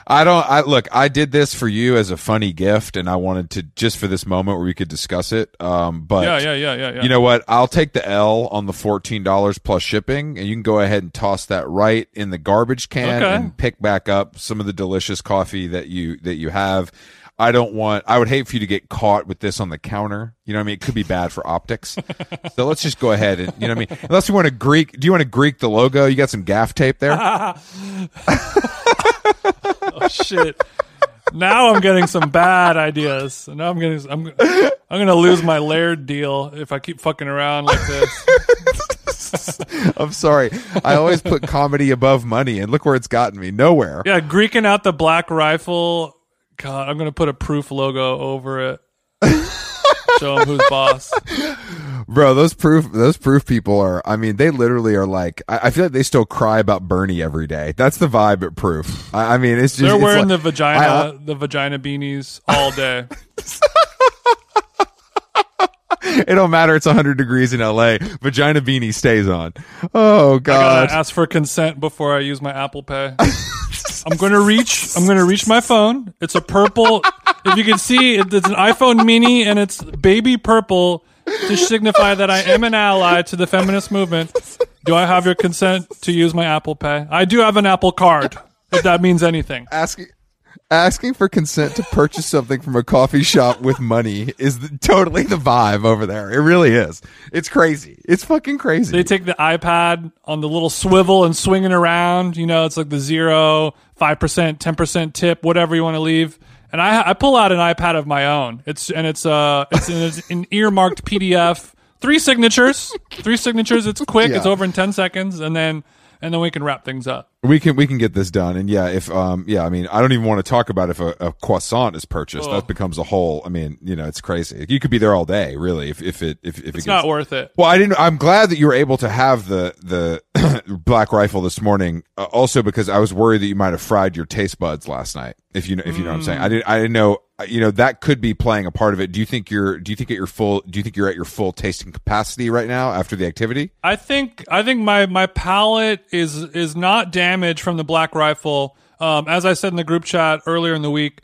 Look, I did this for you as a funny gift, and I wanted to just for this moment where we could discuss it. But Yeah. you know what? I'll take the L on the $14 plus shipping, and you can go ahead and toss that right in the garbage can and pick back up some of the delicious coffee that you have. I would hate for you to get caught with this on the counter. You know what I mean? It could be bad for optics. So let's just go ahead and, you know what I mean? Unless you want to do you want to Greek the logo? You got some gaff tape there? Oh shit. Now I'm getting some bad ideas. Now I'm going to lose my Laird deal if I keep fucking around like this. I'm sorry. I always put comedy above money, and look where it's gotten me. Nowhere. Yeah, Greeking out the Black Rifle. God, I'm going to put a proof logo over it. Show them who's boss. Bro, those proof people are, I mean, they literally are like, I feel like they still cry about Bernie every day. That's the vibe at proof. I mean, it's just, they're wearing like, the vagina beanies all day. It don't matter. It's 100 degrees in LA. Vagina beanie stays on. Oh God. I gotta ask for consent before I use my Apple Pay. I'm gonna reach my phone. It's a purple. If you can see, it's an iPhone mini and it's baby purple to signify that I am an ally to the feminist movement. Do I have your consent to use my Apple Pay? I do have an Apple Card, if that means anything. Asking for consent to purchase something from a coffee shop with money is totally the vibe over there. It really is. It's crazy. It's fucking crazy. They take the iPad on the little swivel and swing it around. You know, it's like the 0, 5%, 10% tip, whatever you want to leave. And I pull out an iPad of my own. It's an earmarked PDF. 3 signatures. It's quick. Yeah. It's over in 10 seconds, and then we can wrap things up. We can get this done. And yeah, if I mean, I don't even want to talk about if a croissant is purchased. That becomes a whole. I mean, you know, it's crazy. You could be there all day, really. If it's not worth it. Well, I'm glad that you were able to have the Black Rifle this morning. Also, because I was worried that you might have fried your taste buds last night. If you know what I'm saying. I didn't know. You know, that could be playing a part of it. Do you think you're at your full tasting capacity right now after the activity? I think my palate is not damaged from the Black Rifle. As I said in the group chat earlier in the week,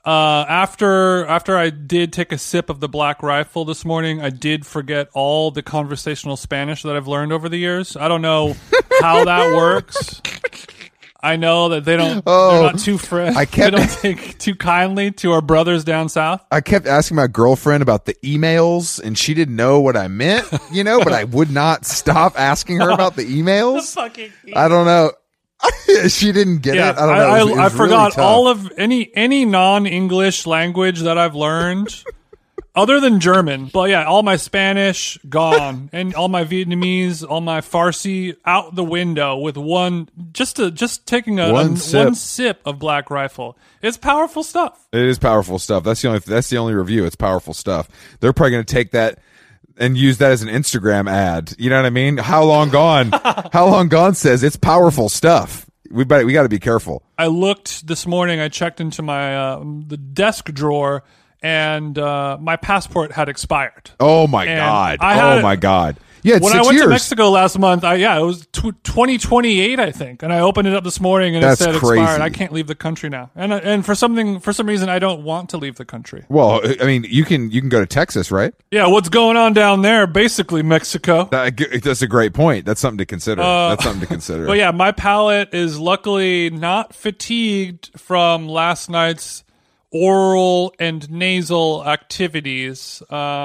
after I did take a sip of the Black Rifle this morning, I did forget all the conversational Spanish that I've learned over the years. I don't know how that works. I know that they're not too fresh. They don't take too kindly to our brothers down south. I kept asking my girlfriend about the emails, and she didn't know what I meant, you know, but I would not stop asking her about the emails. The fucking emails. I don't know. She didn't get it. I don't know. It was I forgot really all of any non-English language that I've learned. Other than German, but yeah, all my Spanish gone, and all my Vietnamese, all my Farsi out the window with just taking one sip of Black Rifle. It's powerful stuff. It is powerful stuff. That's the only review. It's powerful stuff. They're probably going to take that and use that as an Instagram ad. You know what I mean? How Long Gone says it's powerful stuff. We got to be careful. I looked this morning. I checked into my the desk drawer. And my passport had expired. Oh my God! Oh my God! Yeah, when I went to Mexico last month, it was 2028, I think, and I opened it up this morning and it said expired. I can't leave the country now, and for some reason, I don't want to leave the country. Well, I mean, you can go to Texas, right? Yeah, what's going on down there? Basically, Mexico. That's a great point. That's something to consider. But yeah, my palate is luckily not fatigued from last night's oral and nasal activities.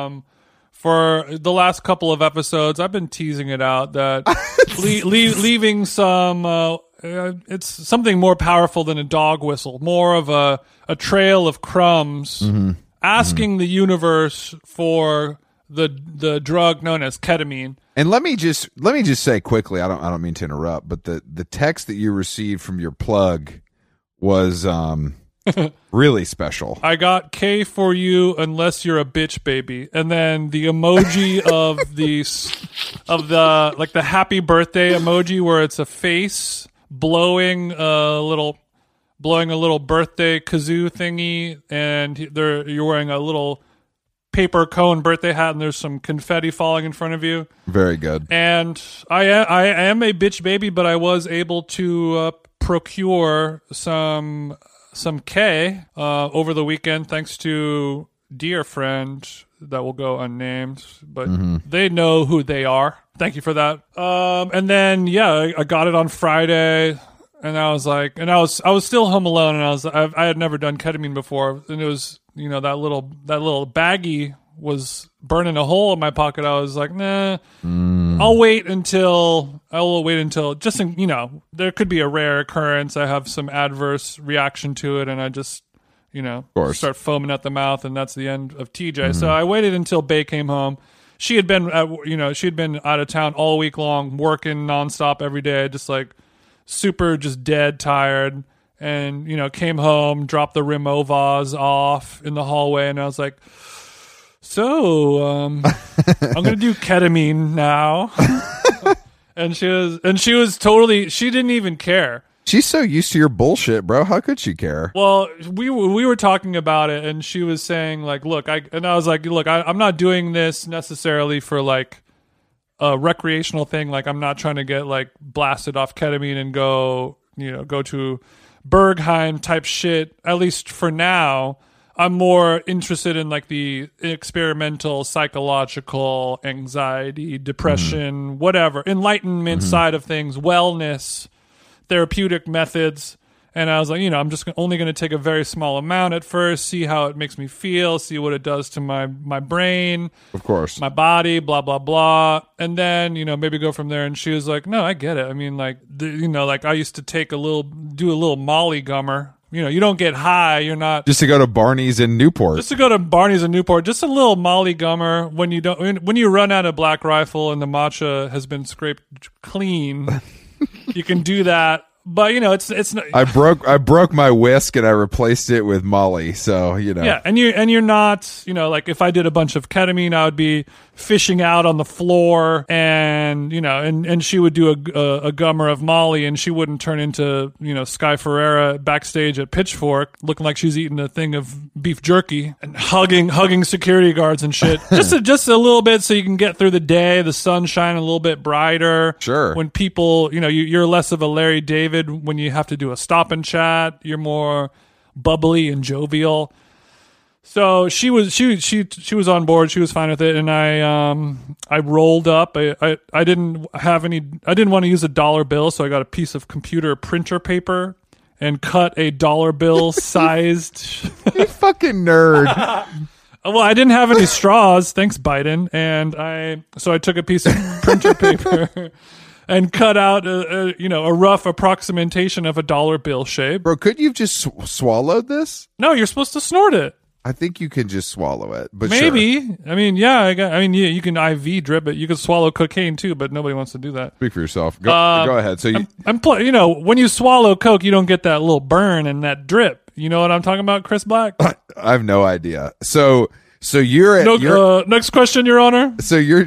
For the last couple of episodes, I've been teasing it out that leaving some it's something more powerful than a dog whistle, more of a trail of crumbs, asking the universe for the drug known as ketamine. And let me just say quickly, I don't mean to interrupt, but the text that you received from your plug was really special. I got K for you unless you're a bitch baby. And then the emoji of the happy birthday emoji where it's a face blowing a little birthday kazoo thingy, and you're wearing a little paper cone birthday hat, and there's some confetti falling in front of you. Very good. And I am a bitch baby, but I was able to procure some some K over the weekend, thanks to dear friend that will go unnamed, but they know who they are. Thank you for that. And then I got it on Friday, and I was like, I was still home alone, and I had never done ketamine before, and it was, that little baggie was burning a hole in my pocket. I was like, nah, I'll wait until just, there could be a rare occurrence. I have some adverse reaction to it, and I just, start foaming at the mouth, and that's the end of TJ. So I waited until Bay came home. She had been, out of town all week long, working nonstop every day, just like super, just dead tired. And, came home, dropped the Rimovas off in the hallway, and I was like, so, I'm going to do ketamine now. and she was totally, she didn't even care. She's so used to your bullshit, bro. How could she care? Well, we were talking about it, and she was saying like, look, I was like, look, I'm not doing this necessarily for like a recreational thing. Like, I'm not trying to get like blasted off ketamine and go to Bergheim type shit. At least for now, I'm more interested in like the experimental psychological anxiety, depression, whatever, enlightenment side of things, wellness, therapeutic methods. And I was like, I'm just only going to take a very small amount at first, see how it makes me feel, see what it does to my brain, of course, my body, blah, blah, blah. And then, maybe go from there. And she was like, no, I get it. I mean, like, like I used to do a little Molly gummer. You don't get high. You're not just to go to Barney's in Newport. Just a little Molly gummer when you run out of Black Rifle and the matcha has been scraped clean. You can do that. But it's not. I broke my whisk and I replaced it with Molly. So Yeah, and you're not like if I did a bunch of ketamine, I would be fishing out on the floor, and and she would do a gummer of Molly, and she wouldn't turn into Sky Ferreira backstage at Pitchfork looking like she's eating a thing of beef jerky and hugging security guards and shit. just a little bit so you can get through the day, the sun shining a little bit brighter. Sure. When people you're less of a Larry David. When you have to do a stop and chat, you're more bubbly and jovial. So she was on board. She was fine with it, and I rolled up. I didn't want to use a dollar bill, so I got a piece of computer printer paper and cut a dollar bill sized. You fucking nerd. Well, I didn't have any straws, thanks Biden, and I took a piece of printer paper. And cut out a rough approximation of a dollar bill shape. Bro, couldn't you have just swallowed this? No, you're supposed to snort it. I think you can just swallow it, but maybe. Sure. I mean, yeah. You can IV drip it. You can swallow cocaine too, but nobody wants to do that. Speak for yourself. Go ahead. So when you swallow coke, you don't get that little burn and that drip. You know what I'm talking about, Chris Black? I have no idea. So you're at next question, Your Honor. So you're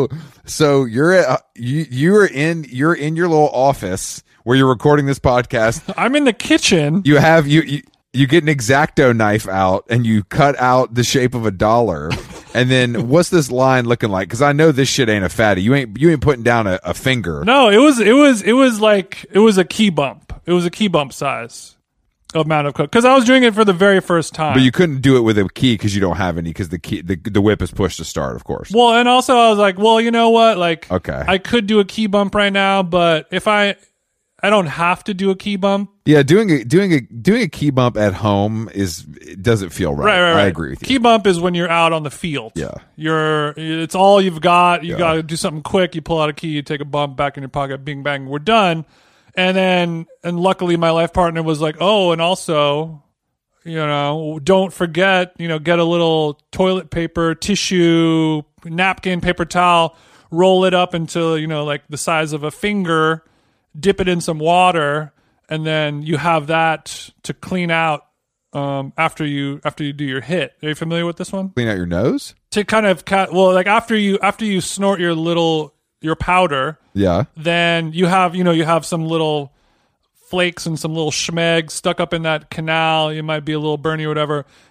in your little office where you're recording this podcast. I'm in the kitchen. You get an X-Acto knife out and you cut out the shape of a dollar. And then what's this line looking like? Because I know this shit ain't a fatty. You ain't putting down a finger. No, it was a key bump. It was a key bump size amount of coke, because I was doing it for the very first time. But you couldn't do it with a key because you don't have any, because the whip is pushed to start, of course. Well, and also I was like, well, you know what? Like, okay, I could do a key bump right now, but if I don't have to do a key bump. Yeah, doing a key bump at home doesn't feel right. Right. I agree with you. Key bump is when you're out on the field. Yeah, it's all you've got. You got to do something quick. You pull out a key, you take a bump, back in your pocket, bing bang, we're done. And luckily my life partner was like, oh, and also, don't forget, get a little toilet paper, tissue, napkin, paper towel, roll it up until, like the size of a finger, dip it in some water, and then you have that to clean out after you do your hit. Are you familiar with this one? Clean out your nose? To kind of after you snort your powder, yeah, then you have some little flakes and some little schmeg stuck up in that canal. It might be a little burny or whatever,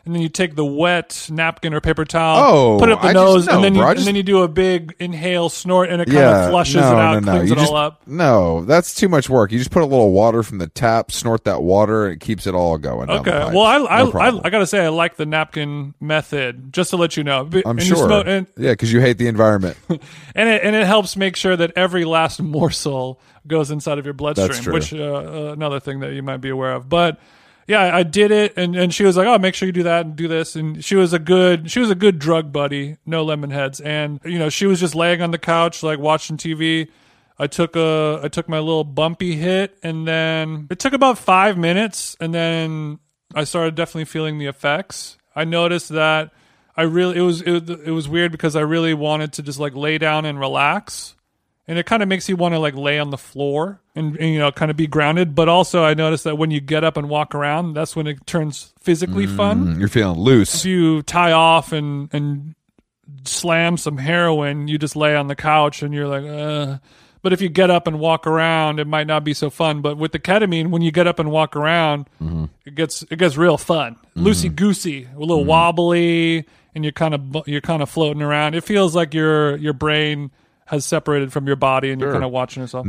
and then you take the wet napkin or paper towel, put it up the nose, and then you do a big inhale, snort, and it kind of flushes it out, cleans it all up. No, that's too much work. You just put a little water from the tap, snort that water, and it keeps it all going. Okay. Down the pipes. Well, I gotta say I like the napkin method. Just to let you know, I'm sure. Because you hate the environment, and it helps make sure that every last morsel goes inside of your bloodstream. That's true. Which another thing that you might be aware of, but. Yeah, I did it, and she was like, "Oh, make sure you do that and do this." And she was a good drug buddy, no lemon heads. And she was just laying on the couch, like watching TV. I took my little bumpy hit, and then it took about 5 minutes, and then I started definitely feeling the effects. I noticed that it was weird because I really wanted to just like lay down and relax. And it kind of makes you want to like lay on the floor and kind of be grounded. But also I noticed that when you get up and walk around, that's when it turns physically fun. You're feeling loose. If you tie off and slam some heroin, you just lay on the couch and you're like, But if you get up and walk around, it might not be so fun. But with the ketamine, when you get up and walk around, it gets real fun. Loosey goosey, a little wobbly, and you're kind of floating around. It feels like your brain has separated from your body, and you're kind of watching yourself.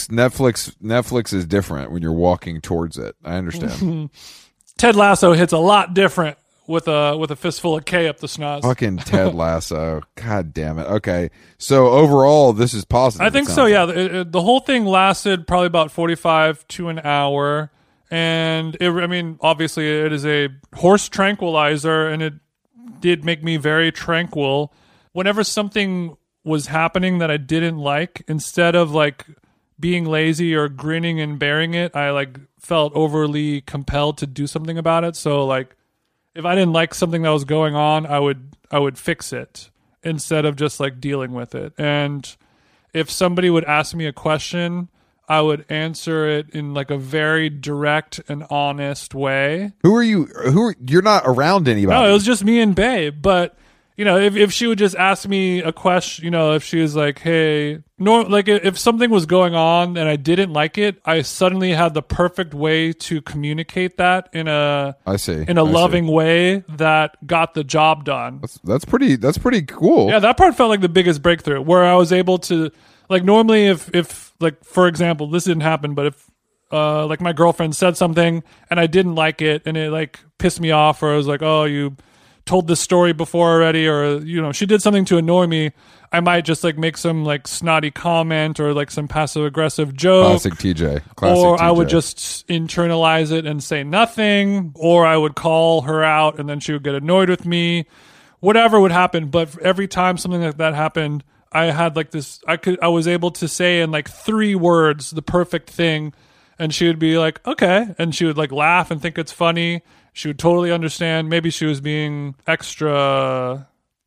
Netflix is different when you're walking towards it. I understand. Ted Lasso hits a lot different with a fistful of K up the schnoz. Fucking Ted Lasso. God damn it. Okay, so overall, this is positive. I think so. Yeah, the whole thing lasted probably about 45 to an hour, and obviously, it is a horse tranquilizer, and it did make me very tranquil. Whenever something was happening that I didn't like, instead of like being lazy or grinning and bearing it, I like felt overly compelled to do something about it. So like if I didn't like something that was going on, I would fix it instead of just like dealing with it. And if somebody would ask me a question, I would answer it in like a very direct and honest way. You're not around anybody. No, it was just me and Babe. But if she would just ask me a question, if she was like, hey, if something was going on and I didn't like it, I suddenly had the perfect way to communicate that in a loving way that got the job done. That's pretty cool. Yeah, that part felt like the biggest breakthrough, where I was able to, like, normally if like, for example, this didn't happen, but if like my girlfriend said something and I didn't like it and it like pissed me off, or I was like, oh, you told this story before already, or she did something to annoy me, I might just like make some like snotty comment or like some passive aggressive joke. Classic TJ. I would just internalize it and say nothing, or I would call her out and then she would get annoyed with me. Whatever would happen, but every time something like that happened, I had like this, I was able to say in like 3 words the perfect thing, and she would be like, okay, and she would like laugh and think it's funny. She would totally understand. Maybe she was being extra,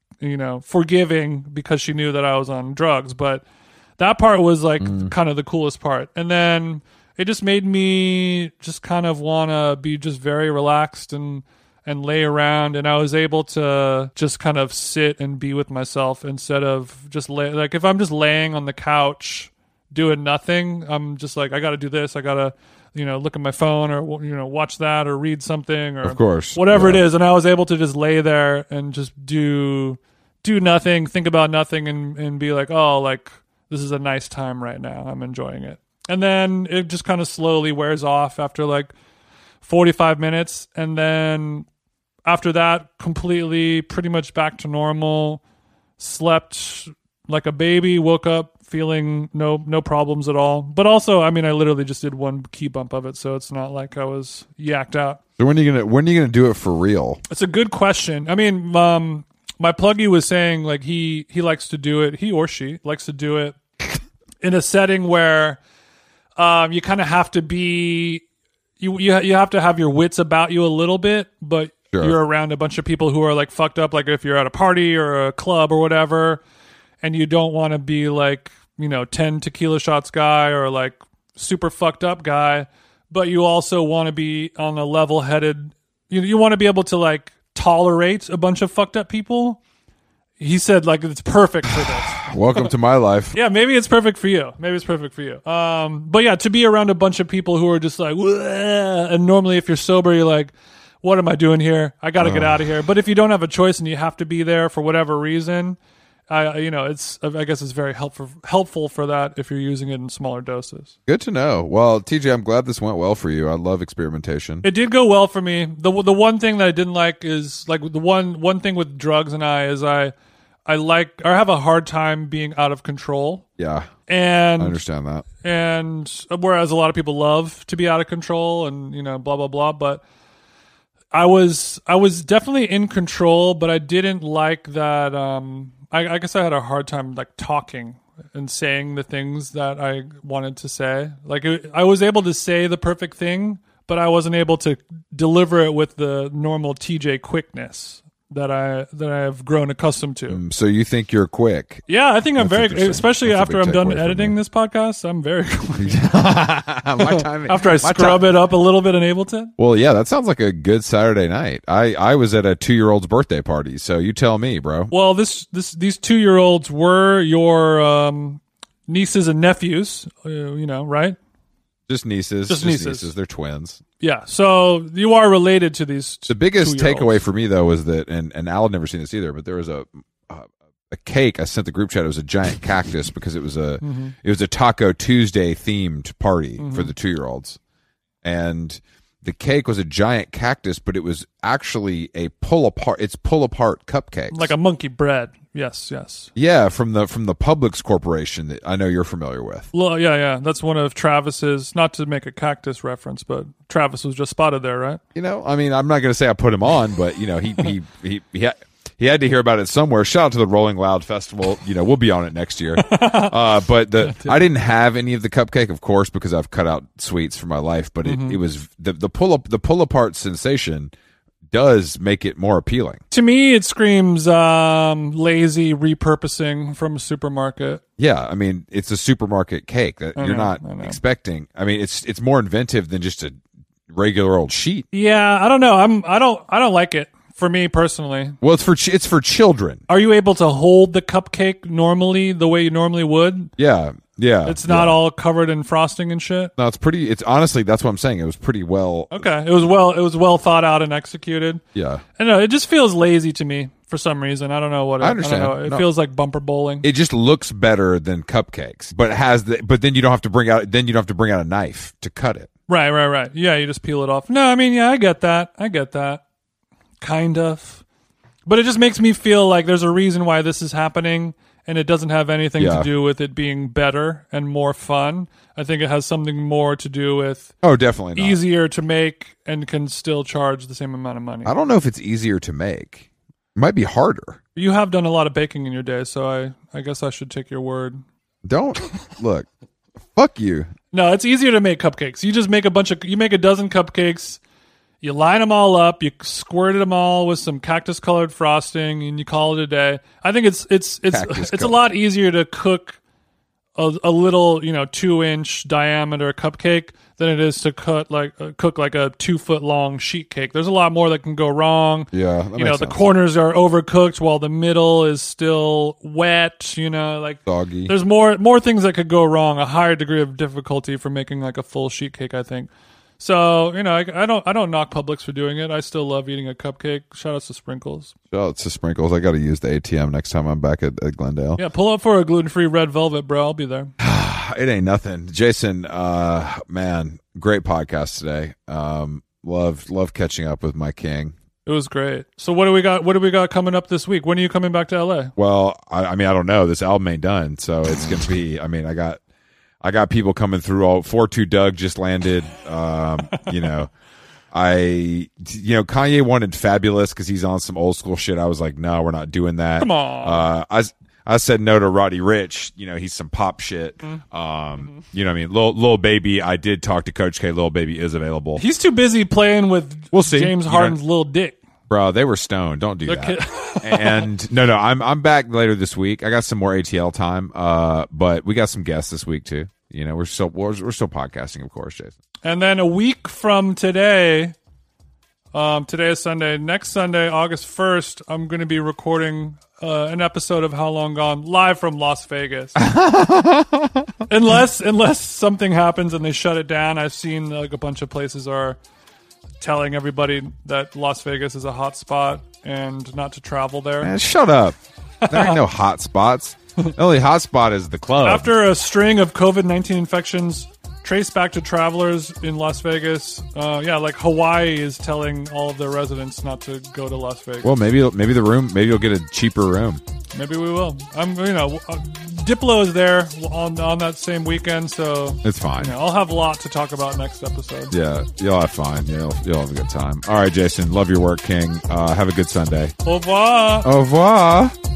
forgiving because she knew that I was on drugs. But that part was like kind of the coolest part. And then it just made me just kind of want to be just very relaxed and lay around. And I was able to just kind of sit and be with myself instead of just like if I'm just laying on the couch doing nothing, I'm just like, I got to do this. I got to look at my phone or, watch that or read something, or of course, whatever it is. And I was able to just lay there and just do nothing, think about nothing, and be like, oh, like this is a nice time right now. I'm enjoying it. And then it just kind of slowly wears off after like 45 minutes. And then after that, completely pretty much back to normal, slept like a baby, woke up feeling no problems at all. But also, I literally just did one key bump of it, so it's not like I was yacked out. So when are you gonna do it for real? It's a good question. My pluggy was saying like he likes to do it, he or she likes to do it in a setting where you kind of have to be you have to have your wits about you a little bit, but sure, you're around a bunch of people who are like fucked up, like if you're at a party or a club or whatever, and you don't want to be like 10 tequila shots guy or like super fucked up guy, but you also want to be on a level-headed, you want to be able to like tolerate a bunch of fucked up people. He said like it's perfect for this. Welcome to my life. Yeah, maybe it's perfect for you. But yeah, to be around a bunch of people who are just like, wah, and normally if you're sober, you're like, what am I doing here? I got to get out of here. But if you don't have a choice and you have to be there for whatever reason, I guess it's very helpful for that if you're using it in smaller doses. Good to know. Well, TJ, I'm glad this went well for you. I love experimentation. It did go well for me. The one thing that I didn't like is like the one thing with drugs and I have a hard time being out of control. Yeah. And I understand that. And whereas a lot of people love to be out of control and, blah, blah, blah. But I was definitely in control, but I didn't like that. I guess I had a hard time like talking and saying the things that I wanted to say. Like I was able to say the perfect thing, but I wasn't able to deliver it with the normal TJ quickness that I have grown accustomed to. So you think you're quick? Yeah, I think I'm very, especially That's after I'm done editing this podcast, I'm very quick. My timing. After I scrub it up a little bit in Ableton. Well, yeah, that sounds like a good Saturday night. I was at a 2-year-old's birthday party, so you tell me, bro. Well, these 2-year-olds were your nieces and nephews, right? Just nieces. Just nieces. They're twins. Yeah, so you are related to these. The biggest takeaway for me though was that, and Al had never seen this either, but there was a cake I sent the group chat. It was a giant cactus because it was a Taco Tuesday themed party for the 2-year-olds, and the cake was a giant cactus, but it was actually a pull apart cupcakes, like a monkey bread. Yes. Yeah, from the Publix Corporation that I know you're familiar with. Well, yeah. That's one of Travis's. Not to make a cactus reference, but Travis was just spotted there, right? I mean, I'm not going to say I put him on, but he had to hear about it somewhere. Shout out to the Rolling Loud Festival. We'll be on it next year. But I didn't have any of the cupcake, of course, because I've cut out sweets for my life. But it was the pull apart sensation does make it more appealing. To me, it screams lazy repurposing from a supermarket. Yeah, I mean, it's a supermarket cake that you're not expecting. I mean, it's more inventive than just a regular old sheet. Yeah, I don't know. I don't like it. For me personally. Well, it's for children. Are you able to hold the cupcake normally the way you normally would? Yeah. It's not all covered in frosting and shit. No, it's honestly, that's what I'm saying. It was pretty well. Okay. It was well thought out and executed. Yeah. I know, it just feels lazy to me for some reason. I don't know what I understand. I don't know. It feels like bumper bowling. It just looks better than cupcakes, but then you don't have to bring out a knife to cut it. Right. Yeah, you just peel it off. No, I mean, yeah, I get that. Kind of. But it just makes me feel like there's a reason why this is happening, and it doesn't have anything to do with it being better and more fun. I think it has something more to do with definitely not. Easier to make and can still charge the same amount of money. I don't know if it's easier to make. It might be harder. You have done a lot of baking in your day, so I guess I should take your word. Don't look. Fuck you. No, it's easier to make cupcakes. You just make you make a dozen cupcakes. You line them all up, you squirt them all with some cactus-colored frosting, and you call it a day. I think it's a lot easier to cook a little 2-inch diameter cupcake than it is to cook like a 2-foot long sheet cake. There's a lot more that can go wrong. Yeah, the corners are overcooked while the middle is still wet. Like soggy. There's more things that could go wrong. A higher degree of difficulty for making like a full sheet cake, I think. So, I don't knock Publix for doing it. I still love eating a cupcake. Shout outs to Sprinkles. Shout outs to Sprinkles. I got to use the ATM next time I'm back at Glendale. Yeah, pull up for a gluten-free red velvet, bro. I'll be there. It ain't nothing. Jason, man, great podcast today. Love catching up with my king. It was great. So what do we got coming up this week? When are you coming back to LA? Well, I mean, I don't know. This album ain't done, so it's going to be, I got people coming through. 4-2 Doug just landed. Kanye wanted Fabulous because he's on some old school shit. I was like, no, we're not doing that. Come on. I said no to Roddy Ricch. He's some pop shit. You know what I mean? Lil Baby, I did talk to Coach K. Lil Baby is available. He's too busy playing with James Harden's little dick. Bro, they were stoned. Don't do that. And no, I'm back later this week. I got some more ATL time. But we got some guests this week too. We're still podcasting, of course, Jason. And then a week from today, today is Sunday. Next Sunday, August 1st, I'm going to be recording an episode of How Long Gone live from Las Vegas. unless something happens and they shut it down. I've seen like a bunch of places are telling everybody that Las Vegas is a hot spot and not to travel there. Man, shut up. There ain't no hot spots. The only hot spot is the club. After a string of COVID-19 infections traced back to travelers in Las Vegas, like Hawaii is telling all of their residents not to go to Las Vegas. Well, maybe you'll get a cheaper room. Maybe we will. Diplo is there on that same weekend, so it's fine. I'll have a lot to talk about next episode. Yeah, you'll have fun. You'll have a good time. All right, Jason, love your work, King. Have a good Sunday. Au revoir. Au revoir.